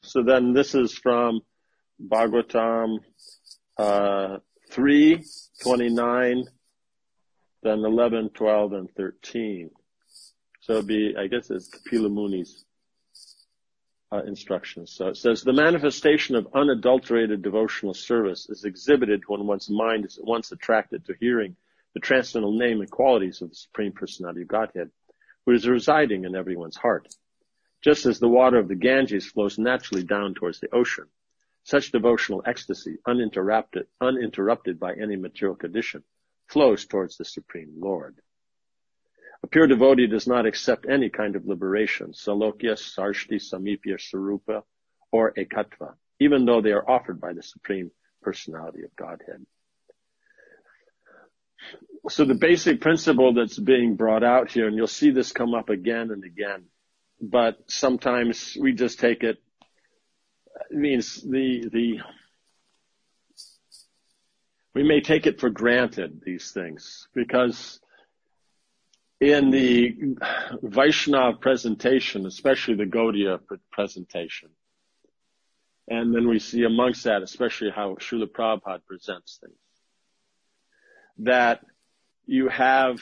So then this is from Bhagavatam 3:29, then 11, 12, and 13. So it'd be, I guess it's Kapila Muni's instructions. So it says, the manifestation of unadulterated devotional service is exhibited when one's mind is at once attracted to hearing the transcendental name and qualities of the Supreme Personality of Godhead, who is residing in everyone's heart. Just as the water of the Ganges flows naturally down towards the ocean, such devotional ecstasy, uninterrupted by any material condition, flows towards the Supreme Lord. A pure devotee does not accept any kind of liberation, salokya, sarshti, samipya, sarupa, or ekatva, even though they are offered by the Supreme Personality of Godhead. So the basic principle that's being brought out here, and you'll see this come up again and again, but sometimes we just take it, means we may take it for granted, these things, because in the Vaishnava presentation, especially the Gaudiya presentation, and then we see amongst that, especially how Srila Prabhupada presents things, that you have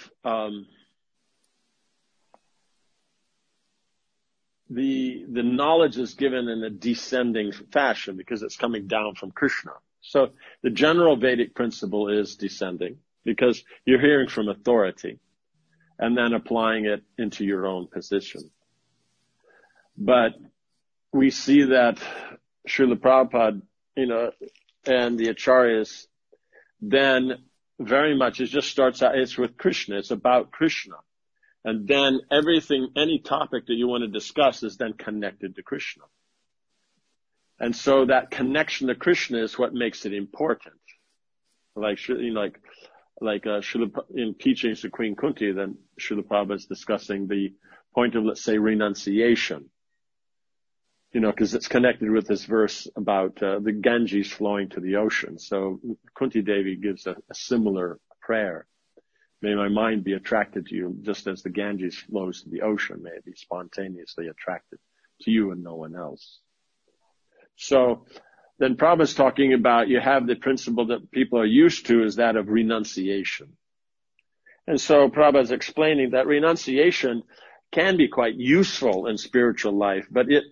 the knowledge is given in a descending fashion because it's coming down from Krishna. So the general Vedic principle is descending because you're hearing from authority and then applying it into your own position. But we see that Srila Prabhupada, and the Acharyas, then very much it just starts out, it's with Krishna, it's about Krishna. And then everything, any topic that you want to discuss is then connected to Krishna. And so that connection to Krishna is what makes it important. Like in teachings to Queen Kunti, then Srila Prabhupada is discussing the point of, let's say, renunciation. Because it's connected with this verse about the Ganges flowing to the ocean. So Kunti Devi gives a similar prayer. May my mind be attracted to you just as the Ganges flows to the ocean. May it be spontaneously attracted to you and no one else. So then Prabhupada's talking about you have the principle that people are used to is that of renunciation. And so Prabhupada's explaining that renunciation can be quite useful in spiritual life, but it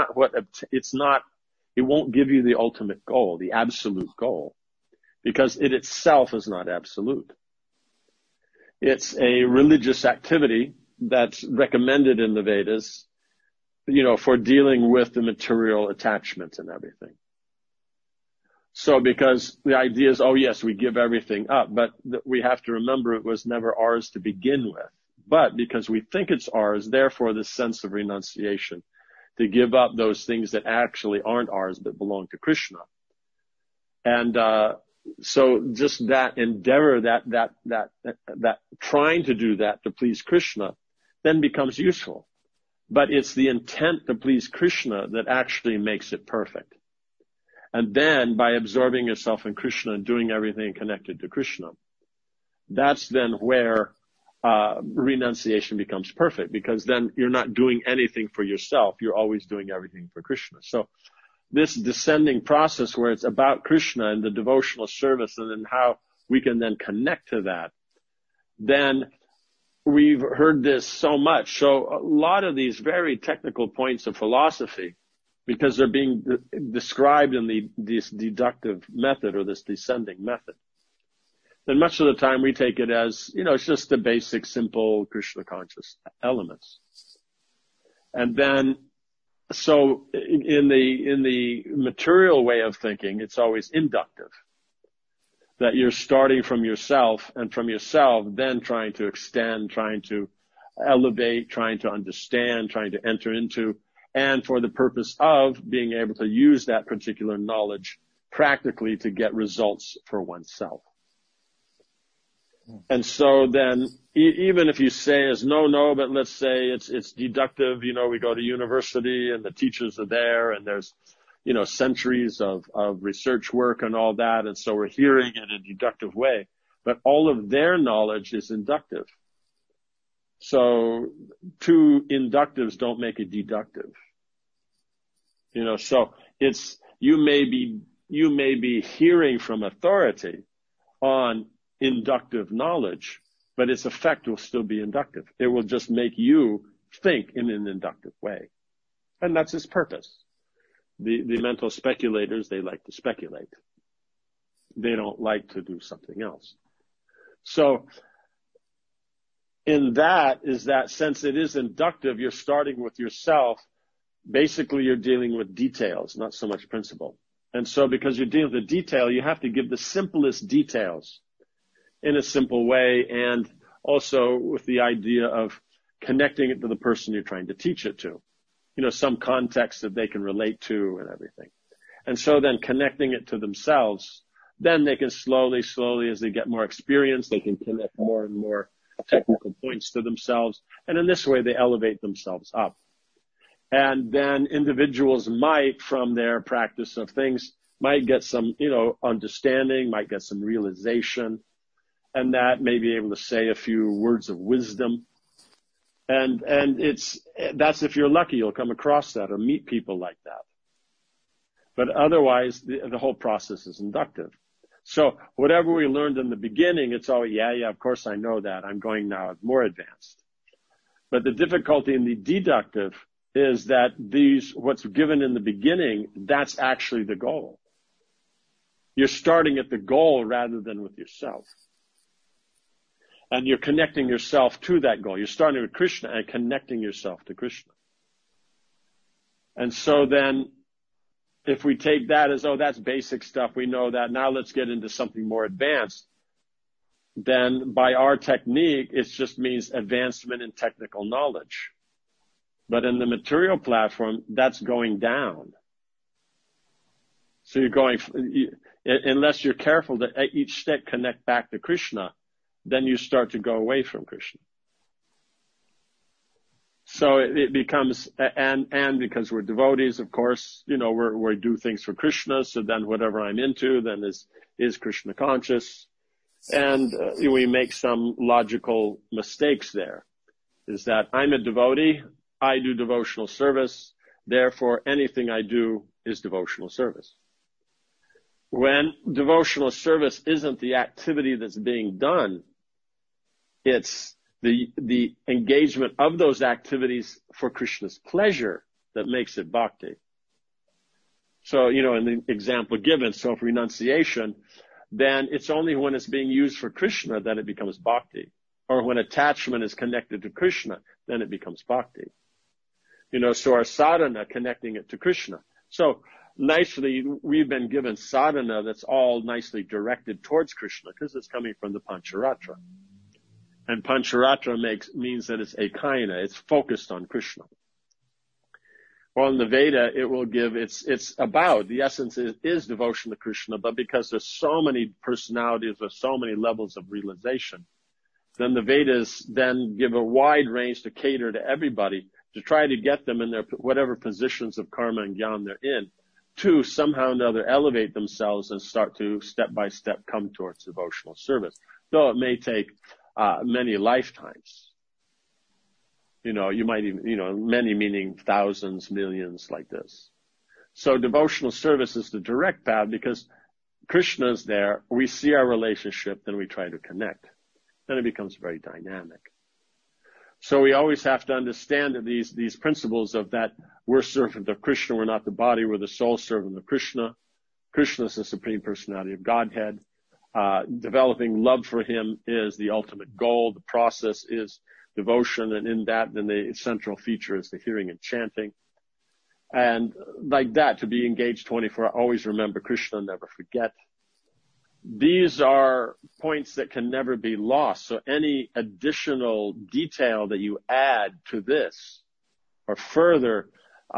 won't give you the ultimate goal, the absolute goal, because it itself is not absolute. It's a religious activity that's recommended in the Vedas, for dealing with the material attachments and everything. So because the idea is, oh yes, we give everything up, but we have to remember it was never ours to begin with. But because we think it's ours, therefore this sense of renunciation, to give up those things that actually aren't ours but belong to Krishna. And so just that endeavor, that trying to do that to please Krishna, then becomes useful. But it's the intent to please Krishna that actually makes it perfect. And then by absorbing yourself in Krishna and doing everything connected to Krishna, that's then where renunciation becomes perfect, because then you're not doing anything for yourself. You're always doing everything for Krishna. So this descending process where it's about Krishna and the devotional service and then how we can then connect to that, then we've heard this so much. So a lot of these very technical points of philosophy, because they're being described in this deductive method or this descending method, then much of the time we take it as, it's just the basic, simple Krishna conscious elements. And then, so in the material way of thinking, it's always inductive. That you're starting from yourself, and from yourself then trying to extend, trying to elevate, trying to understand, trying to enter into, and for the purpose of being able to use that particular knowledge practically to get results for oneself. And so then, even if you say as no, but let's say it's deductive, we go to university and the teachers are there and there's, centuries of research work and all that. And so we're hearing in a deductive way, but all of their knowledge is inductive. So two inductives don't make a deductive. So you may be hearing from authority on inductive knowledge, but its effect will still be inductive. It will just make you think in an inductive way. And that's its purpose. The mental speculators, they like to speculate. They don't like to do something else. So in that since it is inductive, you're starting with yourself. Basically, you're dealing with details, not so much principle. And so because you're dealing with the detail, you have to give the simplest details in a simple way, and also with the idea of connecting it to the person you're trying to teach it to. Some context that they can relate to and everything. And so then connecting it to themselves, then they can slowly, as they get more experience, they can connect more and more technical points to themselves. And in this way, they elevate themselves up. And then individuals might, from their practice of things, might get some, understanding, might get some realization, and that may be able to say a few words of wisdom. And that's if you're lucky, you'll come across that or meet people like that. But otherwise, the whole process is inductive. So whatever we learned in the beginning, it's all, yeah, of course I know that. I'm going now more advanced. But the difficulty in the deductive is that what's given in the beginning, that's actually the goal. You're starting at the goal rather than with yourself. And you're connecting yourself to that goal. You're starting with Krishna and connecting yourself to Krishna. And so then, if we take that as, that's basic stuff, we know that, now let's get into something more advanced, then by our technique, it just means advancement in technical knowledge. But in the material platform, that's going down. So unless you're careful to at each step connect back to Krishna, then you start to go away from Krishna. So it becomes, and because we're devotees, of course, we do things for Krishna. So then whatever I'm into then is Krishna conscious. And we make some logical mistakes there. Is that I'm a devotee, I do devotional service, therefore anything I do is devotional service. When devotional service isn't the activity that's being done, it's the engagement of those activities for Krishna's pleasure that makes it bhakti. So, in the example given, so for renunciation, then it's only when it's being used for Krishna that it becomes bhakti. Or when attachment is connected to Krishna, then it becomes bhakti. So our sadhana, connecting it to Krishna. So nicely, we've been given sadhana that's all nicely directed towards Krishna because it's coming from the Pancharatra. And Pancharatra means that it's ekaina, it's focused on Krishna. Well, in the Veda, it will give, it's about, the essence is devotion to Krishna, but because there's so many personalities with so many levels of realization, then the Vedas then give a wide range to cater to everybody, to try to get them in their whatever positions of karma and jnana they're in, to somehow or another elevate themselves and start to step by step come towards devotional service. Though it may take many lifetimes. You might even, many meaning thousands, millions like this. So devotional service is the direct path because Krishna's there, we see our relationship, then we try to connect. Then it becomes very dynamic. So we always have to understand that these principles of that we're servant of Krishna, we're not the body, we're the soul servant of Krishna. Krishna is the Supreme Personality of Godhead. Developing love for him is the ultimate goal. The process is devotion, and in that, then the central feature is the hearing and chanting. And like that, to be engaged 24, always remember Krishna, never forget. These are points that can never be lost. So any additional detail that you add to this, or further,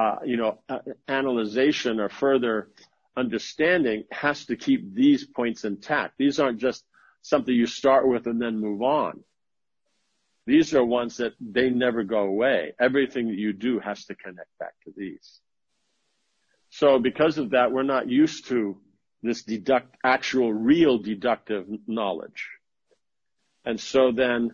analyzation or further understanding, has to keep these points intact. These aren't just something you start with and then move on. These are ones that they never go away. Everything that you do has to connect back to these. So because of that, we're not used to this actual real deductive knowledge. And so then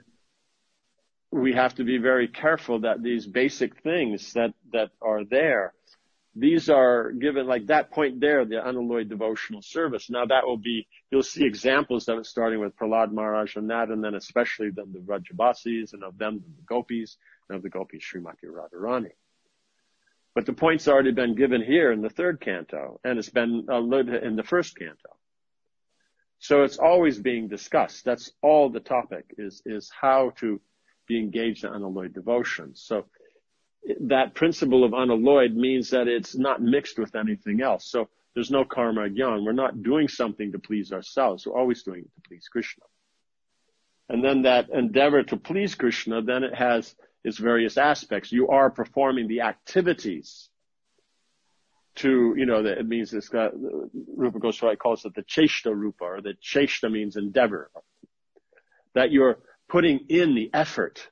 we have to be very careful that these basic things that are there, these are given like that point there, the unalloyed devotional service. Now that will be, you'll see examples of it starting with Prahlad Maharaj and that, and then especially then the Vrajabasis, and of them the Gopis, and of the Gopis Srimati Radharani. But the point's already been given here in the third canto, and it's been alluded in the first canto. So it's always being discussed. That's all the topic is how to be engaged in unalloyed devotion. So that principle of unalloyed means that it's not mixed with anything else. So there's no karma jnana. We're not doing something to please ourselves. We're always doing it to please Krishna. And then that endeavor to please Krishna, then it has its various aspects. You are performing the activities to, that it means it's got, Rupa Goswami calls it the cheshta rupa, or the cheshta means endeavor. That you're putting in the effort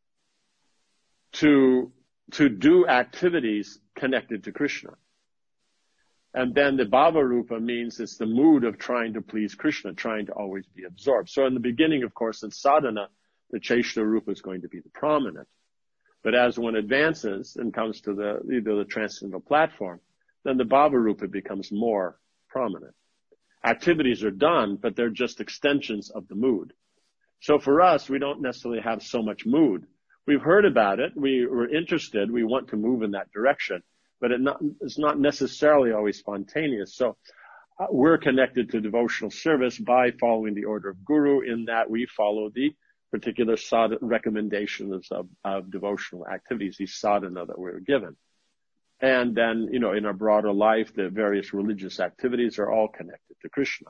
to do activities connected to Krishna. And then the bhava rupa means it's the mood of trying to please Krishna, trying to always be absorbed. So in the beginning, of course, in sadhana, the cheshta rupa is going to be the prominent. But as one advances and comes to the transcendental platform, then the bhava rupa becomes more prominent. Activities are done, but they're just extensions of the mood. So for us, we don't necessarily have so much mood. We've heard about it. We were interested. We want to move in that direction, but it's not necessarily always spontaneous. So we're connected to devotional service by following the order of Guru, in that we follow the particular recommendations of devotional activities, these sadhana that we're given. And then, in our broader life, the various religious activities are all connected to Krishna.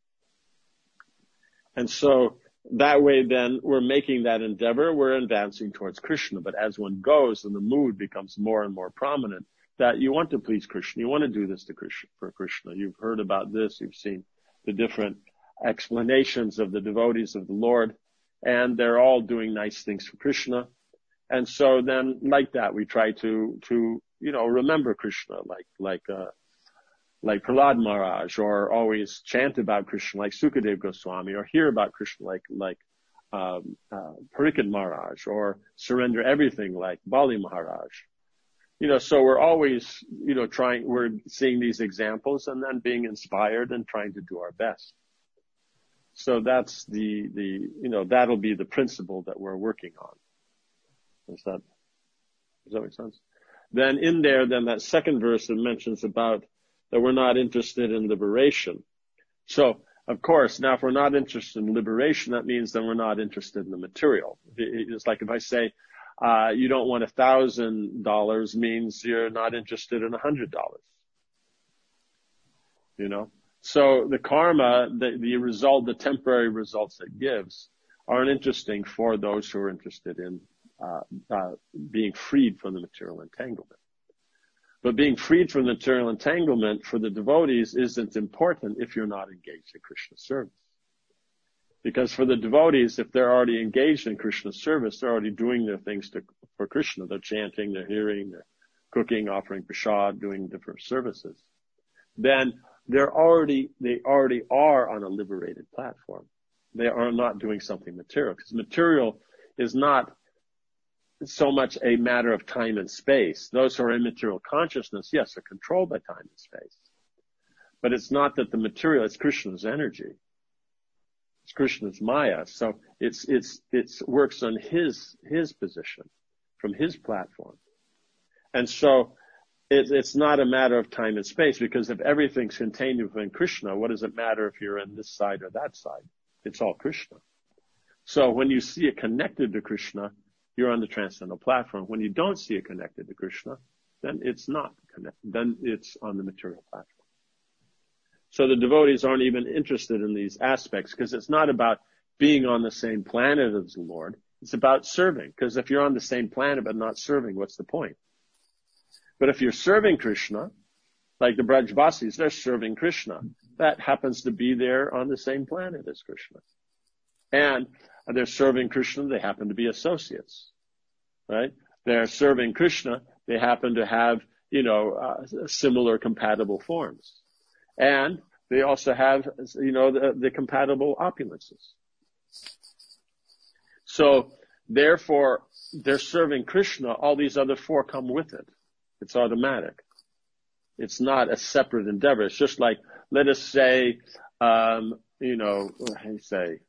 And so that way, then, we're making that endeavor, we're advancing towards Krishna. But as one goes and the mood becomes more and more prominent, that you want to please Krishna, you want to do this for Krishna. You've heard about this, you've seen the different explanations of the devotees of the Lord, and they're all doing nice things for Krishna. And so then, like that, we try to remember Krishna, like Prahlad Maharaj, or always chant about Krishna like Sukadev Goswami, or hear about Krishna like Parikshit Maharaj, or surrender everything like Bali Maharaj. So we're always, we're seeing these examples and then being inspired and trying to do our best. So that's that'll be the principle that we're working on. Does that make sense? Then in there, that second verse, it mentions about that we're not interested in liberation. So, of course, now if we're not interested in liberation, that means then we're not interested in the material. It's like if I say, you don't want $1,000, means you're not interested in $100. So the karma, the result, the temporary results it gives aren't interesting for those who are interested in being freed from the material entanglement. But being freed from the material entanglement for the devotees isn't important if you're not engaged in Krishna service. Because for the devotees, if they're already engaged in Krishna service, they're already doing their things for Krishna. They're chanting, they're hearing, they're cooking, offering prasad, doing different services. Then they already are on a liberated platform. They are not doing something material, because material is not so much a matter of time and space. Those who are in material consciousness, yes, are controlled by time and space. But it's not that the material, it's Krishna's energy. It's Krishna's Maya. So it's works on his position from his platform. And so it's not a matter of time and space, because if everything's contained within Krishna, what does it matter if you're in this side or that side? It's all Krishna. So when you see it connected to Krishna, you're on the transcendental platform. When you don't see it connected to Krishna, then it's not connected. Then it's on the material platform. So the devotees aren't even interested in these aspects, because it's not about being on the same planet as the Lord. It's about serving. Because if you're on the same planet but not serving, what's the point? But if you're serving Krishna, like the Brajbasis, they're serving Krishna. That happens to be there on the same planet as Krishna. And they're serving Krishna, they happen to be associates, right? They're serving Krishna, they happen to have, similar compatible forms. And they also have, the compatible opulences. So, therefore, they're serving Krishna, all these other four come with it. It's automatic. It's not a separate endeavor. It's just like, let us say, how do you say,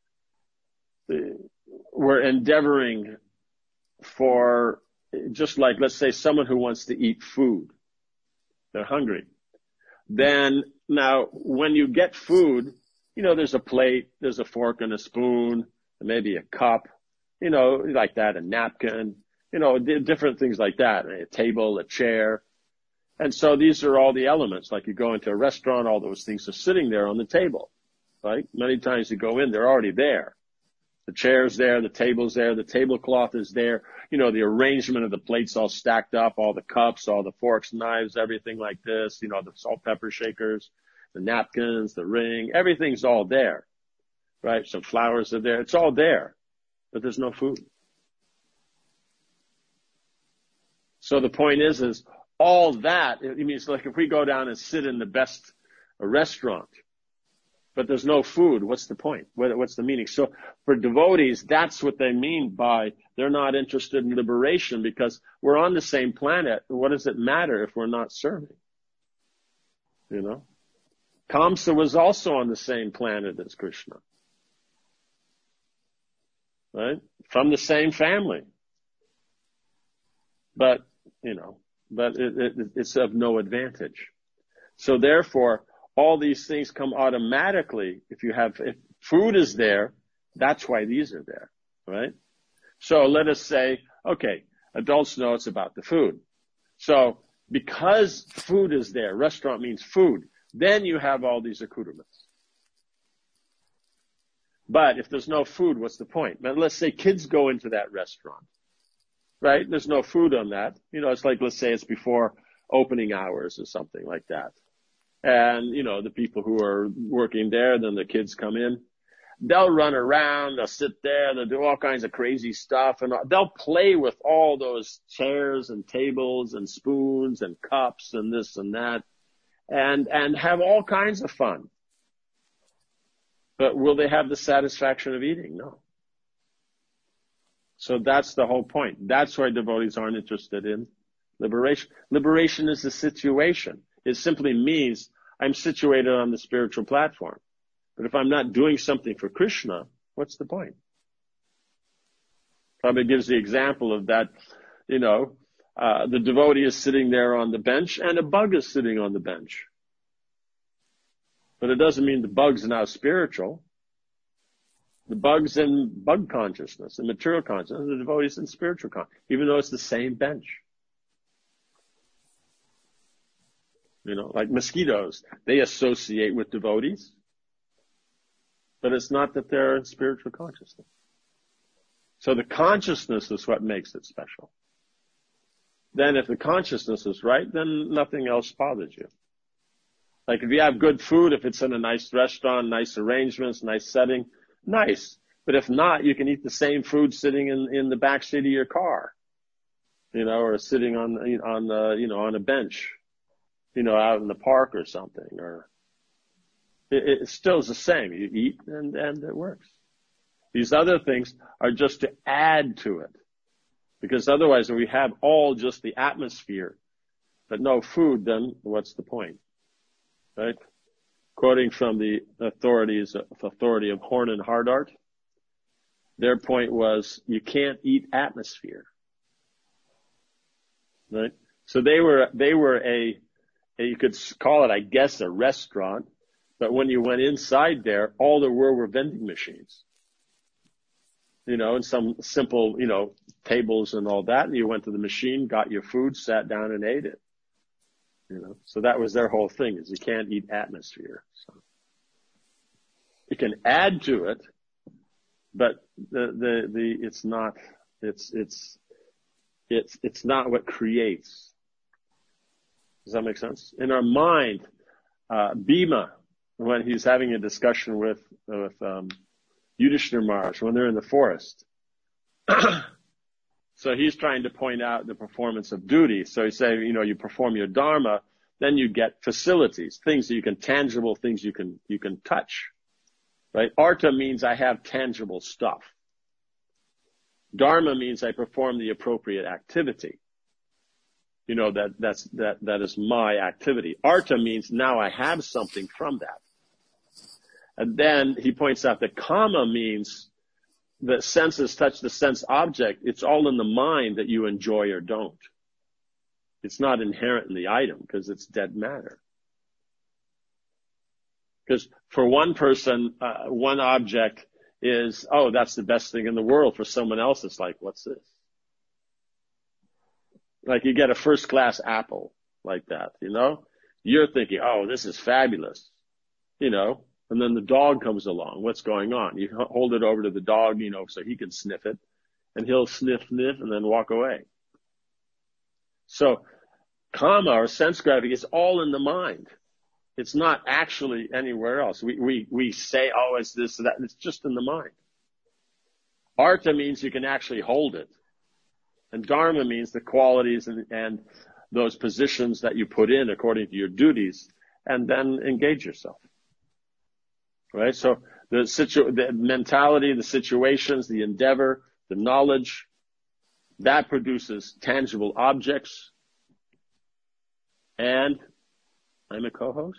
we're endeavoring for, just like, let's say someone who wants to eat food. They're hungry. Then now when you get food, there's a plate, there's a fork and a spoon, maybe a cup, like that, a napkin, different things like that, a table, a chair. And so these are all the elements. Like you go into a restaurant, all those things are sitting there on the table, right? Many times you go in, they're already there. The chair's there, the table's there, the tablecloth is there, the arrangement of the plates all stacked up, all the cups, all the forks, knives, everything like this, the salt, pepper shakers, the napkins, the ring, everything's all there, right? Some flowers are there. It's all there, but there's no food. So the point is all that, it means like if we go down and sit in the best restaurant, but there's no food, what's the point? What's the meaning? So for devotees, that's what they mean by they're not interested in liberation, because we're on the same planet. What does it matter if we're not serving? Kamsa was also on the same planet as Krishna, right? From the same family. But it's of no advantage. So therefore, all these things come automatically. If food is there, that's why these are there, right? So let us say, okay, adults know it's about the food. So because food is there, restaurant means food, then you have all these accoutrements. But if there's no food, what's the point? Now, let's say kids go into that restaurant, right? There's no food on that. It's like, let's say it's before opening hours or something like that. And, the people who are working there, then the kids come in. They'll run around, they'll sit there, they'll do all kinds of crazy stuff, and they'll play with all those chairs and tables and spoons and cups and this and that, and have all kinds of fun. But will they have the satisfaction of eating? No. So that's the whole point. That's why devotees aren't interested in liberation. Liberation is a situation. It simply means I'm situated on the spiritual platform. But if I'm not doing something for Krishna, what's the point? Prabhupada gives the example of that, the devotee is sitting there on the bench and a bug is sitting on the bench. But it doesn't mean the bug's now spiritual. The bug's in bug consciousness, in material consciousness, the devotee's in spiritual consciousness, even though it's the same bench. Like mosquitoes, they associate with devotees, but it's not that they're in spiritual consciousness. So the consciousness is what makes it special. Then if the consciousness is right, then nothing else bothers you. Like if you have good food, if it's in a nice restaurant, nice arrangements, nice setting, nice. But if not, you can eat the same food sitting in the back seat of your car, or sitting on a bench, out in the park or something, or it still is the same. You eat and it works. These other things are just to add to it, because otherwise if we have all just the atmosphere, but no food, then what's the point? Right? Quoting from the authority of Horn and Hardart, their point was you can't eat atmosphere. Right? So they were you could call it, I guess, a restaurant, but when you went inside there, all there were vending machines. And some simple, tables and all that, and you went to the machine, got your food, sat down and ate it. So that was their whole thing, is you can't eat atmosphere. So you can add to it, but it's not what creates. Does that make sense? In our mind, Bhima, when he's having a discussion with Yudhishthira Maharaj, when they're in the forest, so he's trying to point out the performance of duty. So he's saying, you perform your dharma, then you get facilities, things that tangible things you can touch, right? Artha means I have tangible stuff. Dharma means I perform the appropriate activity. that is my activity. Artha means now I have something from that. And then he points out that kama means the senses touch the sense object. It's all in the mind that you enjoy or don't. It's not inherent in the item because it's dead matter. Because for one person, one object is, oh, that's the best thing in the world. For someone else, it's like, what's this? Like you get a first class apple like that, You're thinking, oh, this is fabulous, and then the dog comes along. What's going on? You hold it over to the dog, so he can sniff it, and he'll sniff, and then walk away. So kama or sense gravity is all in the mind. It's not actually anywhere else. We say, oh, it's this, that. It's just in the mind. Artha means you can actually hold it. And dharma means the qualities and those positions that you put in according to your duties, and then engage yourself. Right? So the mentality, the situations, the endeavor, the knowledge, that produces tangible objects. And I'm a co-host.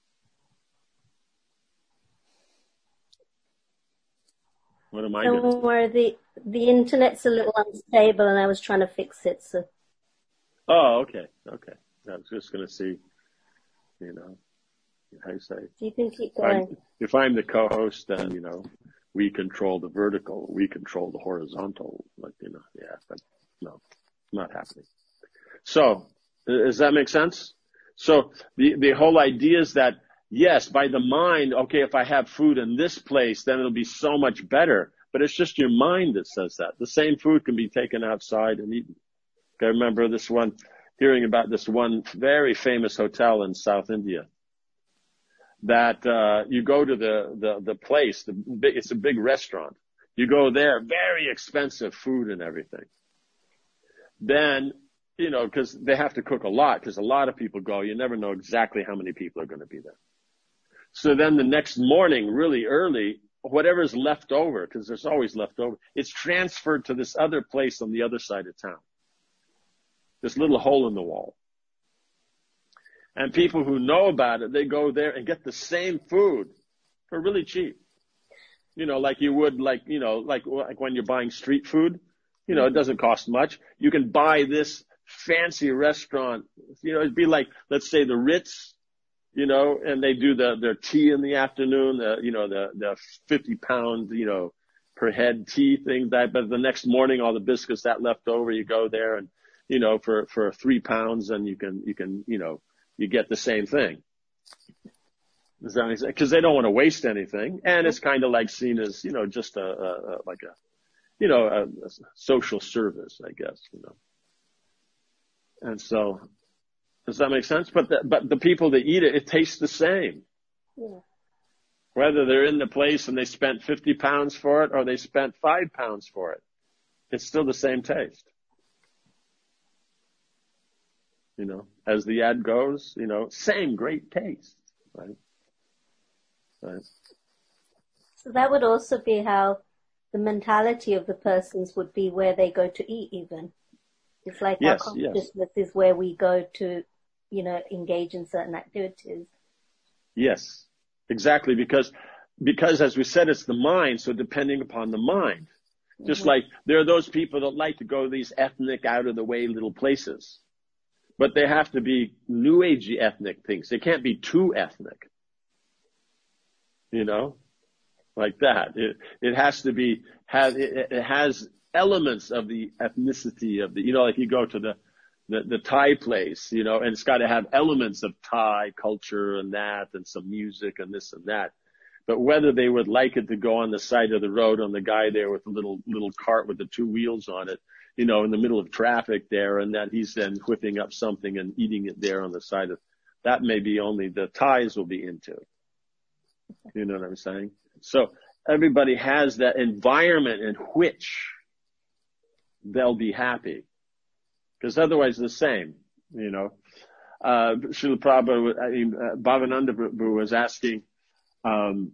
What am I doing? Don't worry, the internet's a little unstable and I was trying to fix it, so. Oh, okay. I was just going to see, how you say. You can keep going. If I'm the co-host, then, we control the vertical, we control the horizontal, but no, not happening. So, does that make sense? So, the whole idea is that, yes, by the mind, okay, if I have food in this place, then it'll be so much better. But it's just your mind that says that. The same food can be taken outside and eaten. I remember hearing about this one very famous hotel in South India that, you go to the place, it's a big restaurant. You go there, very expensive food and everything. Then, cause they have to cook a lot, cause a lot of people go, you never know exactly how many people are going to be there. So then the next morning, really early, whatever's left over, cause there's always leftover, it's transferred to this other place on the other side of town. This little hole in the wall. And people who know about it, they go there and get the same food for really cheap. Like you would, like when you're buying street food, it doesn't cost much. You can buy this fancy restaurant, it'd be like, let's say the Ritz, and they do their tea in the afternoon, the 50 pound, per head tea thing but the next morning, all the biscuits that left over, you go there and, for 3 pounds and you can, you get the same thing. Does that make sense? Cause they don't want to waste anything. And it's kind of like seen as, just a social service, I guess, And so, does that make sense? But the people that eat it tastes the same. Yeah. Whether they're in the place and they spent 50 pounds for it or they spent 5 pounds for it, it's still the same taste. As the ad goes, same great taste, right? Right. So that would also be how the mentality of the persons would be where they go to eat even. It's like our consciousness is where we go to, engage in certain activities. Yes, exactly. Because as we said, it's the mind. So depending upon the mind, just like there are those people that like to go to these ethnic out of the way little places, but they have to be new agey ethnic things. They can't be too ethnic, like that. It has to be, it has elements of the ethnicity of the, like you go to the Thai place, and it's got to have elements of Thai culture and that and some music and this and that. But whether they would like it to go on the side of the road on the guy there with the little cart with the 2 wheels on it, in the middle of traffic there, and that he's then whipping up something and eating it there on the side of, that may be only the Thais will be into. You know what I'm saying? So everybody has that environment in which they'll be happy. Because otherwise the same, Srila Prabhupada, Bhavananda Prabhu was asking, Srila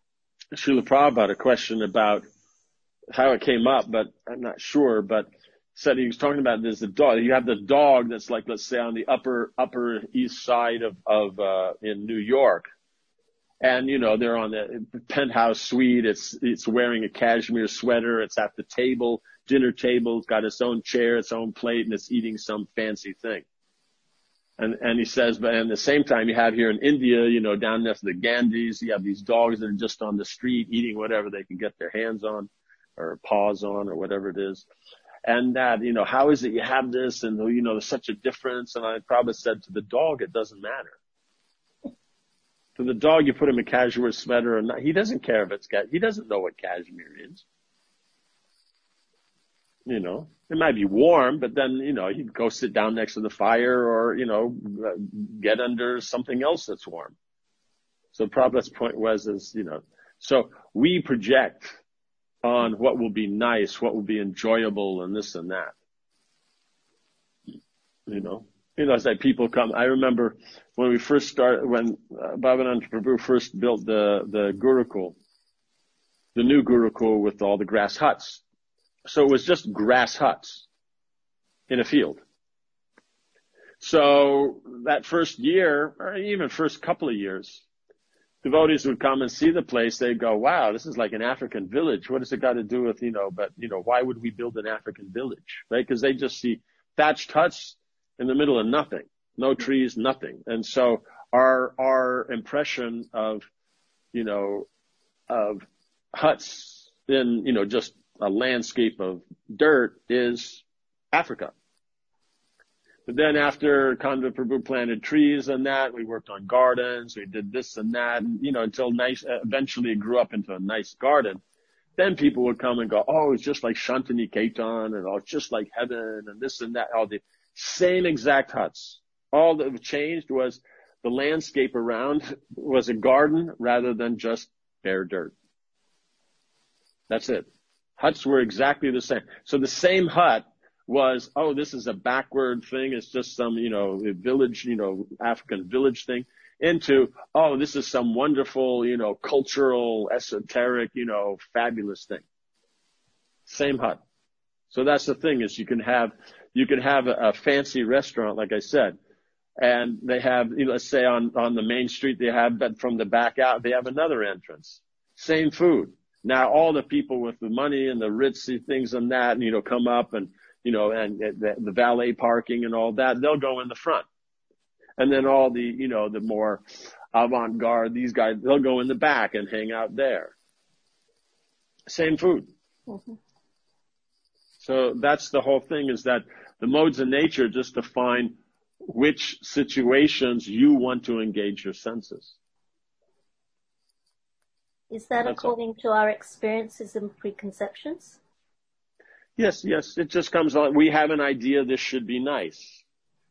Prabhupada a question about how it came up, but I'm not sure, but said he was talking about there's the dog. You have the dog that's like, let's say on the upper east side of in New York. And, they're on the penthouse suite. It's wearing a cashmere sweater. It's at the table, dinner table. It's got its own chair, its own plate, and it's eating some fancy thing. And he says, but at the same time, you have here in India, down next to the Ganges, you have these dogs that are just on the street eating whatever they can get their hands on or paws on or whatever it is. And that, how is it you have this? And, there's such a difference. And I probably said to the dog, it doesn't matter. To the dog, you put him a cashmere sweater or not. He doesn't care if it's he doesn't know what cashmere is. It might be warm, but then, he'd go sit down next to the fire or, get under something else that's warm. So Prabhupada's point was, so we project on what will be nice, what will be enjoyable and this and that. It's like people come. I remember when we first started, when Bhavananda Prabhu first built the Gurukul, the new Gurukul with all the grass huts. So it was just grass huts in a field. So that first year, or even first couple of years, devotees would come and see the place. They'd go, wow, this is like an African village. What has it got to do with, why would we build an African village, right? Because they just see thatched huts in the middle of nothing, no trees, nothing. And so our impression of huts in, just a landscape of dirt is Africa. But then after Kanva Prabhu planted trees and that, we worked on gardens, we did this and that, and, until eventually it grew up into a nice garden. Then people would come and go, oh, it's just like Shantiniketan and it's just like heaven and this and that, all the same exact huts. All that changed was the landscape around was a garden rather than just bare dirt. That's it. Huts were exactly the same. So the same hut was, oh, this is a backward thing. It's just some, village, African village thing, into, oh, this is some wonderful, cultural, esoteric, fabulous thing. Same hut. So that's the thing is you can have a fancy restaurant, like I said, and they have, let's say on the main street they have, but from the back out, they have another entrance. Same food. Now all the people with the money and the ritzy things and that, and, come up and, and the valet parking and all that, they'll go in the front. And then all the, the more avant-garde, these guys, they'll go in the back and hang out there. Same food. Mm-hmm. So that's the whole thing, is that the modes of nature just define which situations you want to engage your senses. Is that that's according to our experiences and preconceptions? Yes. It just comes on. We have an idea this should be nice.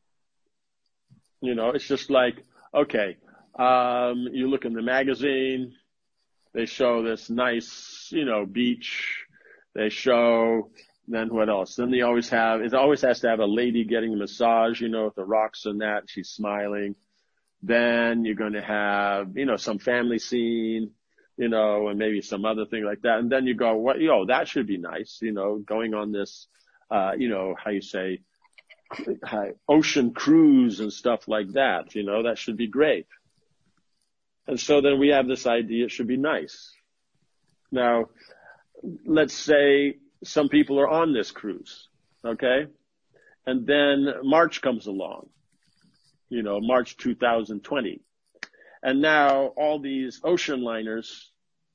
It's just like, okay, you look in the magazine, they show this nice, beach. They show, then what else? Then it always has to have a lady getting a massage, with the rocks and that, she's smiling. Then you're going to have, some family scene, and maybe some other thing like that. And then you go, what, that should be nice, going on this, how you say, ocean cruise and stuff like that, that should be great. And so then we have this idea it should be nice. Now, let's say some people are on this cruise, okay? And then March comes along, March 2020. And now all these ocean liners,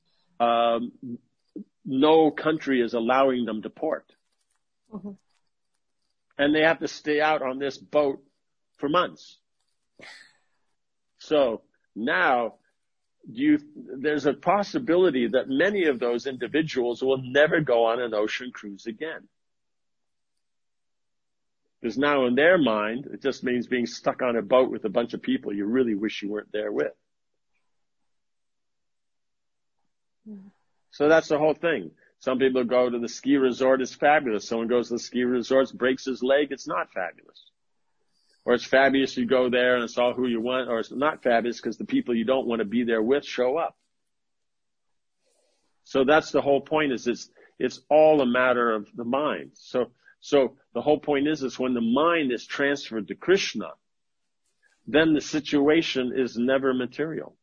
no country is allowing them to port. Mm-hmm. And they have to stay out on this boat for months. So now there's a possibility that many of those individuals will never go on an ocean cruise again. Because now in their mind, it just means being stuck on a boat with a bunch of people you really wish you weren't there with. Mm. So that's the whole thing. Some people go to the ski resort, it's fabulous. Someone goes to the ski resort, breaks his leg, it's not fabulous. Or it's fabulous, you go there and it's all who you want, or it's not fabulous because the people you don't want to be there with show up. So that's the whole point, is it's all a matter of the mind. So So the whole point is when the mind is transferred to Krishna, then the situation is never material.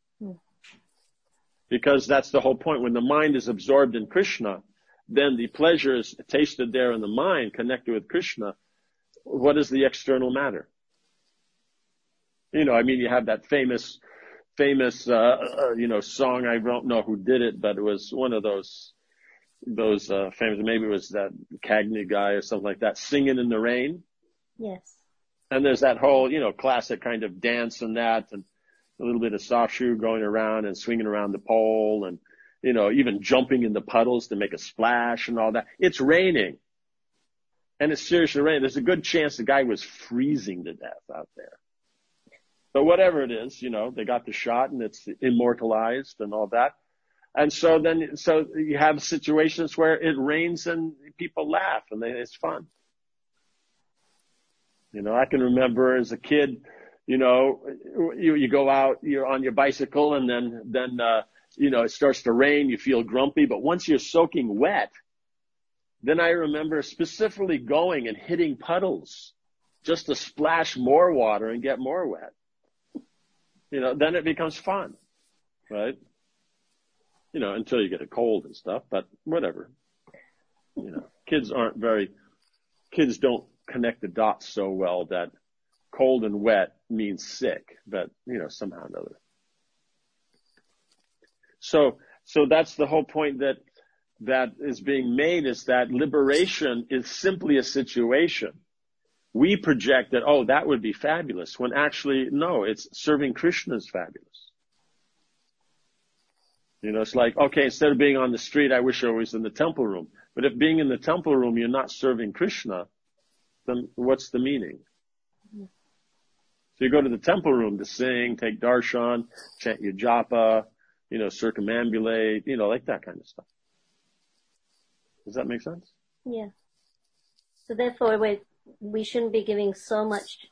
Because that's the whole point. When the mind is absorbed in Krishna, then the pleasure is tasted there in the mind, connected with Krishna. What is the external matter? You have that famous, song. I don't know who did it, but it was one of those famous, maybe it was that Cagney guy or something like that, Singing in the Rain. Yes. And there's that whole, classic kind of dance and that, and a little bit of soft shoe going around and swinging around the pole and, even jumping in the puddles to make a splash and all that. It's raining. And it's seriously raining. There's a good chance the guy was freezing to death out there. But whatever it is, they got the shot and it's immortalized and all that. And so you have situations where it rains and people laugh and it's fun. I can remember as a kid, you go out, you're on your bicycle and then it starts to rain, you feel grumpy, but once you're soaking wet, then I remember specifically going and hitting puddles just to splash more water and get more wet. Then it becomes fun, right? Until you get a cold and stuff, but whatever. Kids don't connect the dots so well that cold and wet means sick, but, somehow or another. So that's the whole point that is being made, is that liberation is simply a situation. We project that, that would be fabulous, when actually, no, it's serving Krishna is fabulous. It's like, okay, instead of being on the street, I wish I was in the temple room. But if being in the temple room, you're not serving Krishna, then what's the meaning? So you go to the temple room to sing, take darshan, chant your japa, circumambulate, like that kind of stuff. Does that make sense? Yeah. So therefore, we shouldn't be giving so much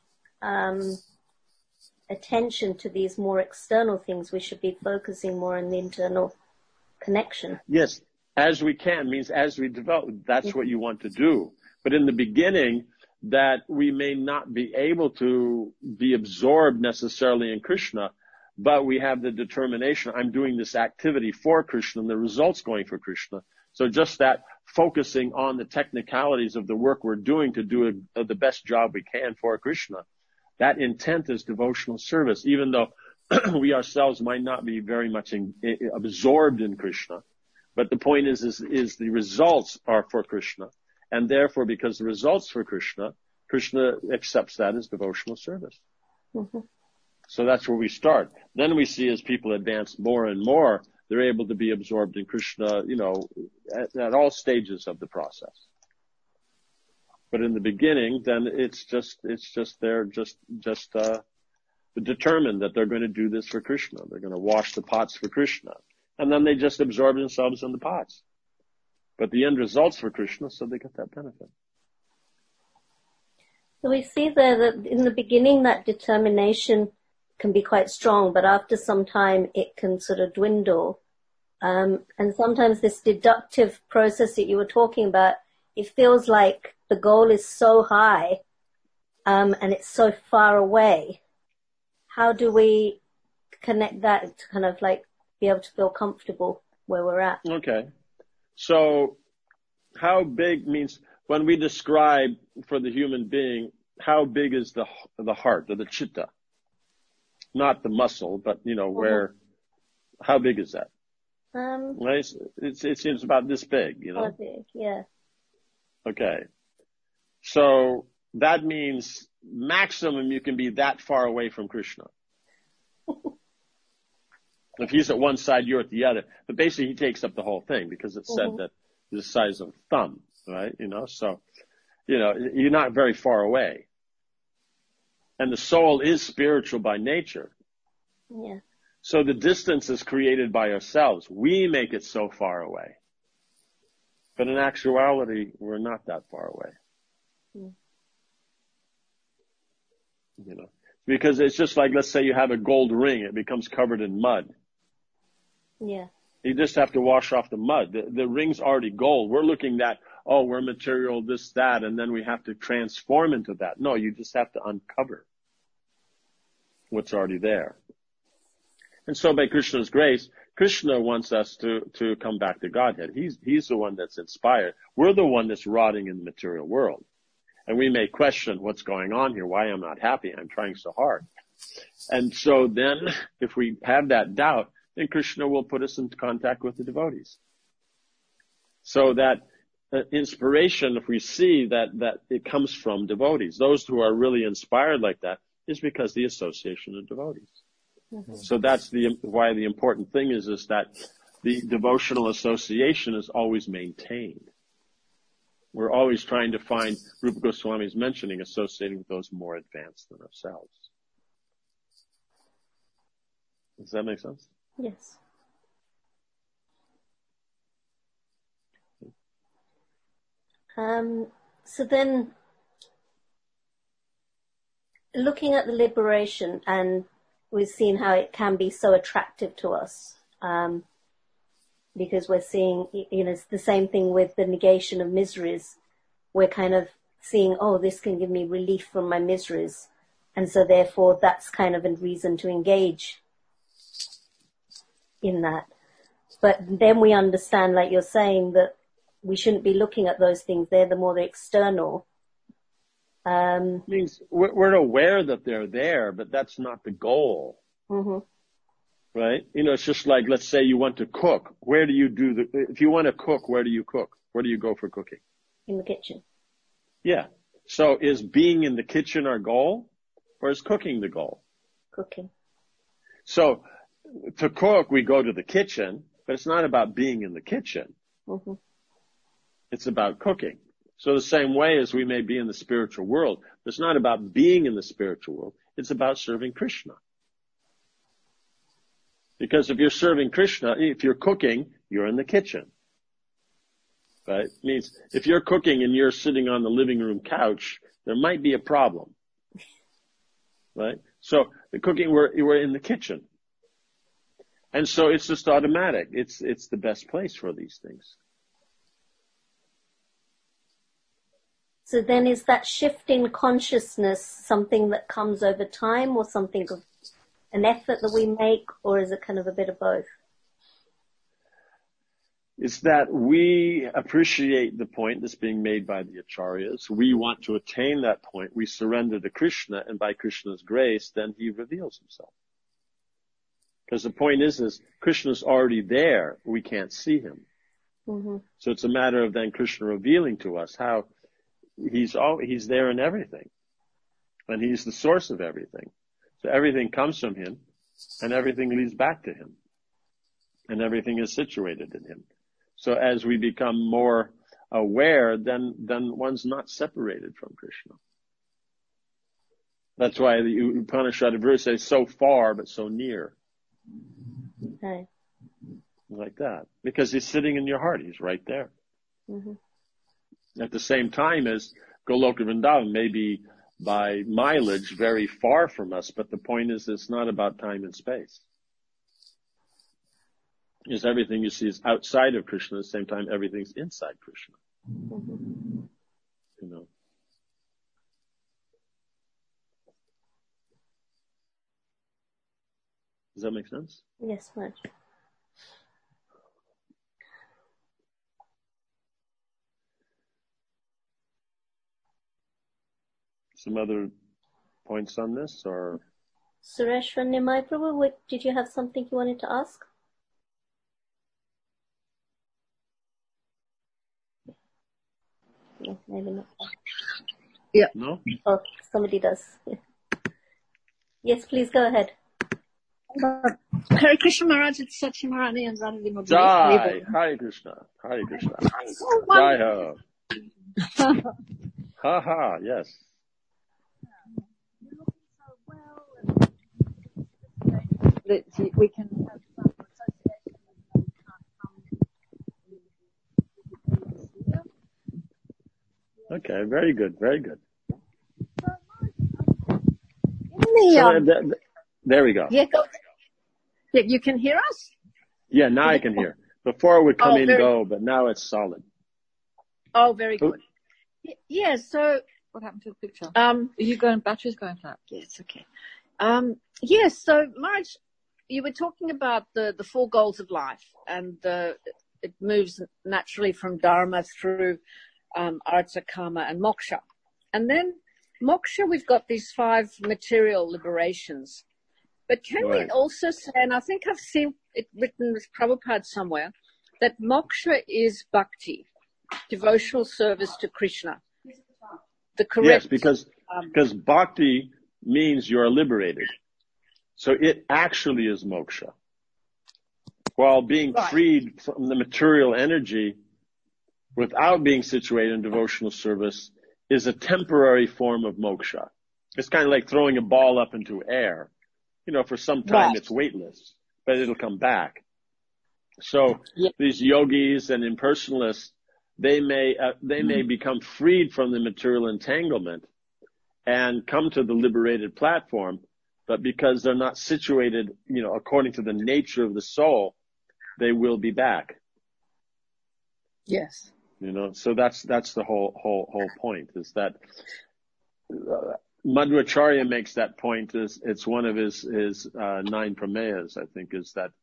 attention to these more external things. We should be focusing more on the internal connection. Yes, as we can means as we develop. That's what you want to do. But in the beginning, that we may not be able to be absorbed necessarily in Krishna, but we have the determination, I'm doing this activity for Krishna and the result's going for Krishna. So just that focusing on the technicalities of the work we're doing to do the best job we can for Krishna, that intent is devotional service, even though we ourselves might not be very much absorbed in Krishna. But the point is the results are for Krishna. And therefore, because the results for Krishna, Krishna accepts that as devotional service. Mm-hmm. So that's where we start. Then we see as people advance more and more, they're able to be absorbed in Krishna, at all stages of the process. But in the beginning, then it's they're determined that they're going to do this for Krishna. They're going to wash the pots for Krishna. And then they just absorb themselves in the pots. But the end result's for Krishna, so they get that benefit. So we see there that in the beginning that determination can be quite strong, but after some time it can sort of dwindle. And sometimes this deductive process that you were talking about, it feels like the goal is so high, and it's so far away. How do we connect that to kind of like be able to feel comfortable where we're at? Okay. So how big means when we describe for the human being, how big is the heart or the chitta? Not the muscle, but how big is that? Right? It seems about this big, How big, yeah. Okay. So that means maximum you can be that far away from Krishna. If he's at one side, you're at the other. But basically he takes up the whole thing because it's said that the size of a thumb, right? So, you're not very far away. And the soul is spiritual by nature. Yeah. So the distance is created by ourselves. We make it so far away. But in actuality, we're not that far away. Because it's just like, let's say you have a gold ring, it becomes covered in mud. Yeah. You just have to wash off the mud. The ring's already gold. We're looking at, oh, we're material, this, that, and then we have to transform into that. No, you just have to uncover what's already there. And so by Krishna's grace, Krishna wants us to come back to Godhead. He's the one that's inspired. We're the one that's rotting in the material world. And we may question what's going on here, why I'm not happy, I'm trying so hard. And so then, if we have that doubt, then Krishna will put us into contact with the devotees. So that inspiration, if we see that it comes from devotees, those who are really inspired like that, is because the association of devotees. Mm-hmm. So that's why the important thing is that the devotional association is always maintained. We're always trying to find, Rupa Goswami is mentioning, associating with those more advanced than ourselves. Does that make sense? Yes. So then, looking at the liberation, and we've seen how it can be so attractive to us, because we're seeing, it's the same thing with the negation of miseries. We're kind of seeing, oh, this can give me relief from my miseries. And so therefore that's kind of a reason to engage in that. But then we understand, like you're saying, that we shouldn't be looking at those things. They're the more the external. Means we're aware that they're there, but that's not the goal. Mm-hmm. Right? It's just like, let's say you want to cook. Where do you if you want to cook, where do you cook? Where do you go for cooking? In the kitchen. Yeah. So is being in the kitchen our goal, or is cooking the goal? Cooking. So to cook, we go to the kitchen, but it's not about being in the kitchen. Mm-hmm. It's about cooking. So the same way as we may be in the spiritual world, it's not about being in the spiritual world. It's about serving Krishna. Because if you're serving Krishna, if you're cooking, you're in the kitchen. Right? It means if you're cooking and you're sitting on the living room couch, there might be a problem. Right? So the cooking, we're in the kitchen. And so it's just automatic. It's the best place for these things. So then is that shift in consciousness something that comes over time, or something of an effort that we make, or is it kind of a bit of both? It's that we appreciate the point that's being made by the acharyas. We want to attain that point. We surrender to Krishna, and by Krishna's grace, then he reveals himself. Because the point is Krishna's already there. We can't see him. Mm-hmm. So it's a matter of then Krishna revealing to us how he's there in everything. And he's the source of everything. So everything comes from him, and everything leads back to him. And everything is situated in him. So as we become more aware, then one's not separated from Krishna. That's why the Upanishad verse says, so far but so near. Okay. Like that. Because he's sitting in your heart. He's right there. Mm-hmm. At the same time as Goloka Vrindavan may be by mileage very far from us, but the point is it's not about time and space. Is everything you see is outside of Krishna, at the same time everything's inside Krishna. Mm-hmm. Does that make sense? Yes, much. Some other points on this, or? Suresh and Nimai Prabhu, did you have something you wanted to ask? No, maybe not. Yeah. No? Oh, somebody does. Yeah. Yes, please go ahead. Hare Krishna Maharaj, it's Sachi Maharani and Radha Vinod. Jai, Hare Krishna, Hare Krishna. Jai ho. Ha ha, yes. That we can have some association. Okay, very good, very good. There we go. Yeah, yeah, you can hear us? Yeah, now I can hear. Before it would come and go, but now it's solid. Oh, very good. Yeah, so what happened to the picture? Battery's going flat. Yes, okay. Yes, so Marge, you were talking about the four goals of life, and it moves naturally from Dharma through Artha, Kama, and Moksha. And then Moksha, we've got these 5 material liberations. But can we also say, and I think I've seen it written with Prabhupada somewhere, that Moksha is bhakti, devotional service to Krishna. The correct. Yes, because bhakti means you're liberated. So it actually is moksha. While being freed from the material energy without being situated in devotional service is a temporary form of moksha. It's kind of like throwing a ball up into air. For some time it's weightless, but it'll come back. So these yogis and impersonalists, they may become freed from the material entanglement and come to the liberated platform, but because they're not situated, according to the nature of the soul, they will be back. Yes. So that's the whole point, is that Madhvacharya makes that point. It's one of his 9 prameyas, I think, is that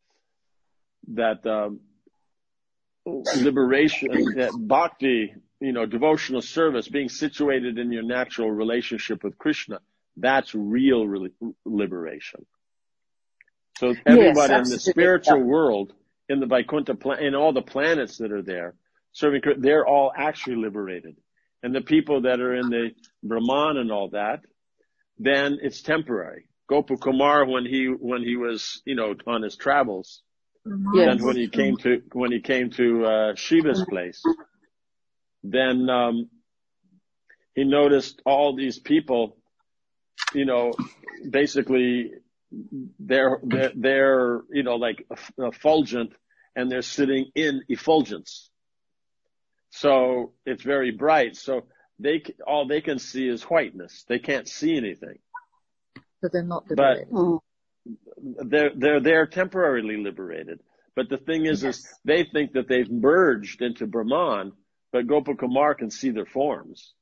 liberation, that bhakti, devotional service, being situated in your natural relationship with Krishna, that's real liberation. So everybody in the spiritual world, in the Vaikuntha, in all the planets that are there, they're all actually liberated. And the people that are in the Brahman and all that, then it's temporary. Gopakumar, when he was, on his travels, and when he came to Shiva's place, then he noticed all these people, basically they're like effulgent, and they're sitting in effulgence. So it's very bright. So all they can see is whiteness. They can't see anything. So they're not liberated. But they're temporarily liberated. But the thing is they think that they've merged into Brahman, but Gopakumar can see their forms.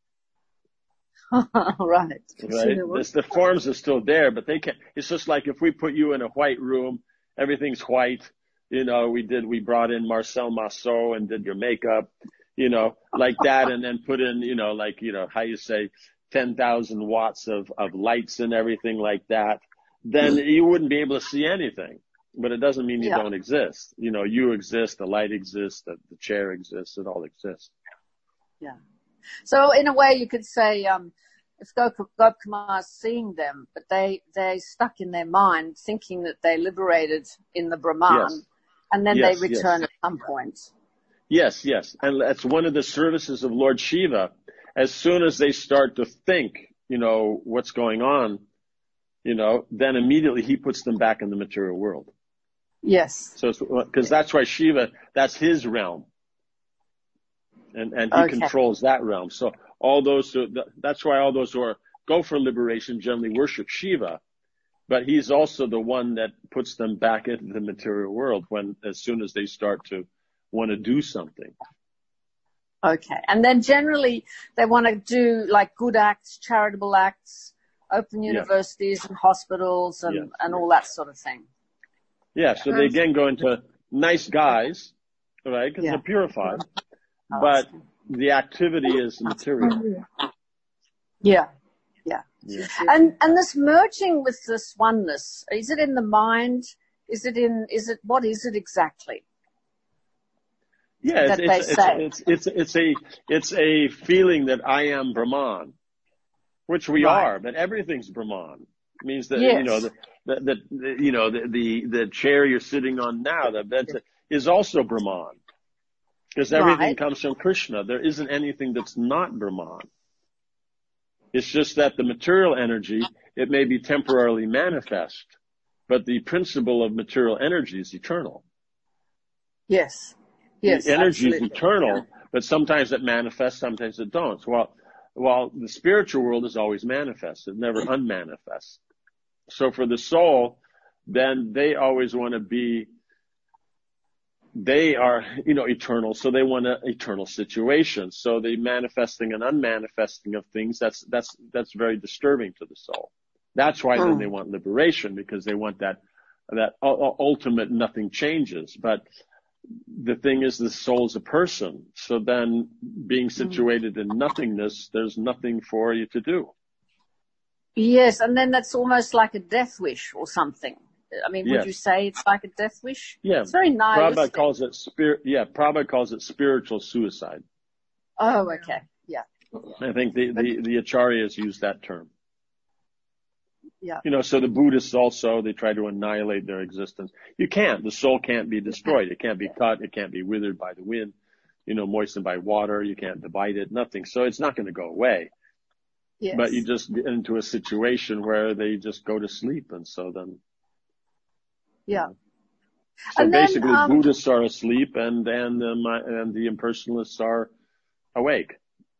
Right. The forms are still there, but they can't. It's just like if we put you in a white room, everything's white. We brought in Marcel Marceau and did your makeup, like that, and then put in, how you say, 10,000 watts of lights and everything like that. Then you wouldn't be able to see anything. But it doesn't mean you don't exist. You exist, the light exists, the chair exists, it all exists. Yeah. So in a way you could say, if Gopakumar is seeing them, but they stuck in their mind thinking that they liberated in the Brahman, and then they return at some point. Yes. And that's one of the services of Lord Shiva. As soon as they start to think, what's going on, then immediately he puts them back in the material world. Yes. So, because that's why Shiva, that's his realm. And he controls that realm. So that's why all those who go for liberation generally worship Shiva. But he's also the one that puts them back into the material world as soon as they start to want to do something. Okay. And then generally they want to do like good acts, charitable acts, open universities and hospitals and all that sort of thing. Yeah. So they again go into nice guys, right? Because they're purified. But the activity is material. Yeah. And this merging with this oneness, is it in the mind? What is it exactly? Yeah, it's a feeling that I am Brahman, which we are, but everything's Brahman. It means that, the chair you're sitting on now, is also Brahman. Because everything comes from Krishna. There isn't anything that's not Brahman. It's just that the material energy, it may be temporarily manifest, but the principle of material energy is eternal. Yes. The energy is eternal, but sometimes it manifests, sometimes it don't. While the spiritual world is always manifest, it never unmanifests. So for the soul, then they always want to be they are, eternal, so they want an eternal situation. So the manifesting and unmanifesting of things, that's very disturbing to the soul. That's why then they want liberation, because they want that ultimate nothing changes. But the thing is, the soul's a person. So then being situated in nothingness, there's nothing for you to do. Yes, and then that's almost like a death wish or something. I mean, would you say it's like a death wish? Yeah. It's very nihilistic. Prabhupada calls it spiritual suicide. Oh, okay. Yeah. I think the Acharyas use that term. Yeah. So the Buddhists also, they try to annihilate their existence. You can't. The soul can't be destroyed. It can't be cut. It can't be withered by the wind, moistened by water. You can't divide it, nothing. So it's not going to go away. Yes. But you just get into a situation where they just go to sleep. And so then. Yeah. So and basically then, Buddhists are asleep and the impersonalists are awake.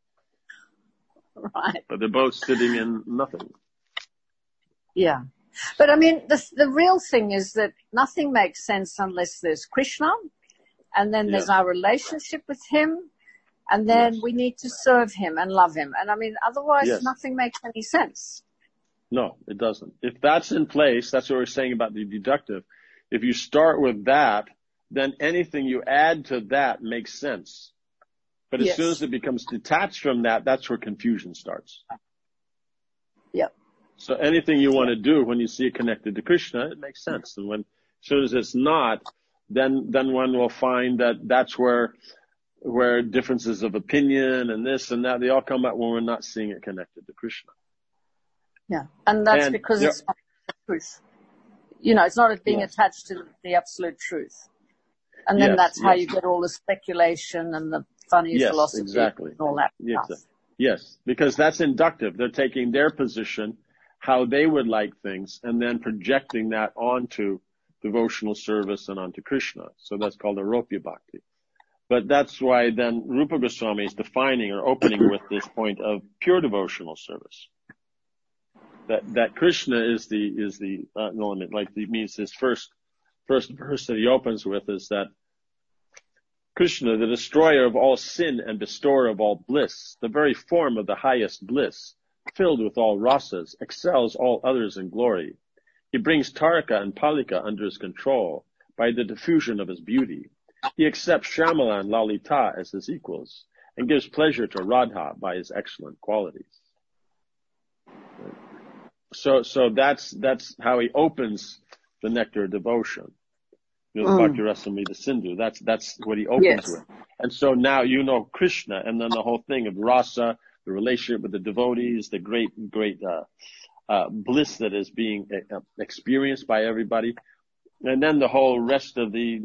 Right. But they're both sitting in nothing. Yeah. But I mean, the real thing is that nothing makes sense unless there's Krishna, and then there's our relationship with him, and then we need to serve him and love him. And I mean, otherwise nothing makes any sense. No, it doesn't. If that's in place, that's what we're saying about the deductive. If you start with that, then anything you add to that makes sense. But as soon as it becomes detached from that, that's where confusion starts. Yep. So anything you want to do when you see it connected to Krishna, it makes sense. And as soon as it's not, then one will find that that's where differences of opinion and this and that, they all come out when we're not seeing it connected to Krishna. Yeah. And that's because it's not the truth. It's not being attached to the absolute truth. And then that's how you get all the speculation and the funny philosophy and all that stuff. Yes, because that's inductive. They're taking their position, how they would like things, and then projecting that onto devotional service and onto Krishna. So that's called Aropya Bhakti. But that's why then Rupa Goswami is defining or opening with this point of pure devotional service. That Krishna is the element, like it means his first verse that he opens with is that Krishna, the destroyer of all sin and bestower of all bliss, the very form of the highest bliss, filled with all rasas, excels all others in glory. He brings Tarika and Palika under his control by the diffusion of his beauty. He accepts Shyamala and Lalita as his equals and gives pleasure to Radha by his excellent qualities. So that's how he opens the nectar of devotion. The Bhakti Rasamrita Sindhu. That's what he opens with. And so now Krishna, and then the whole thing of rasa, the relationship with the devotees, the great bliss that is being experienced by everybody. And then the whole rest of the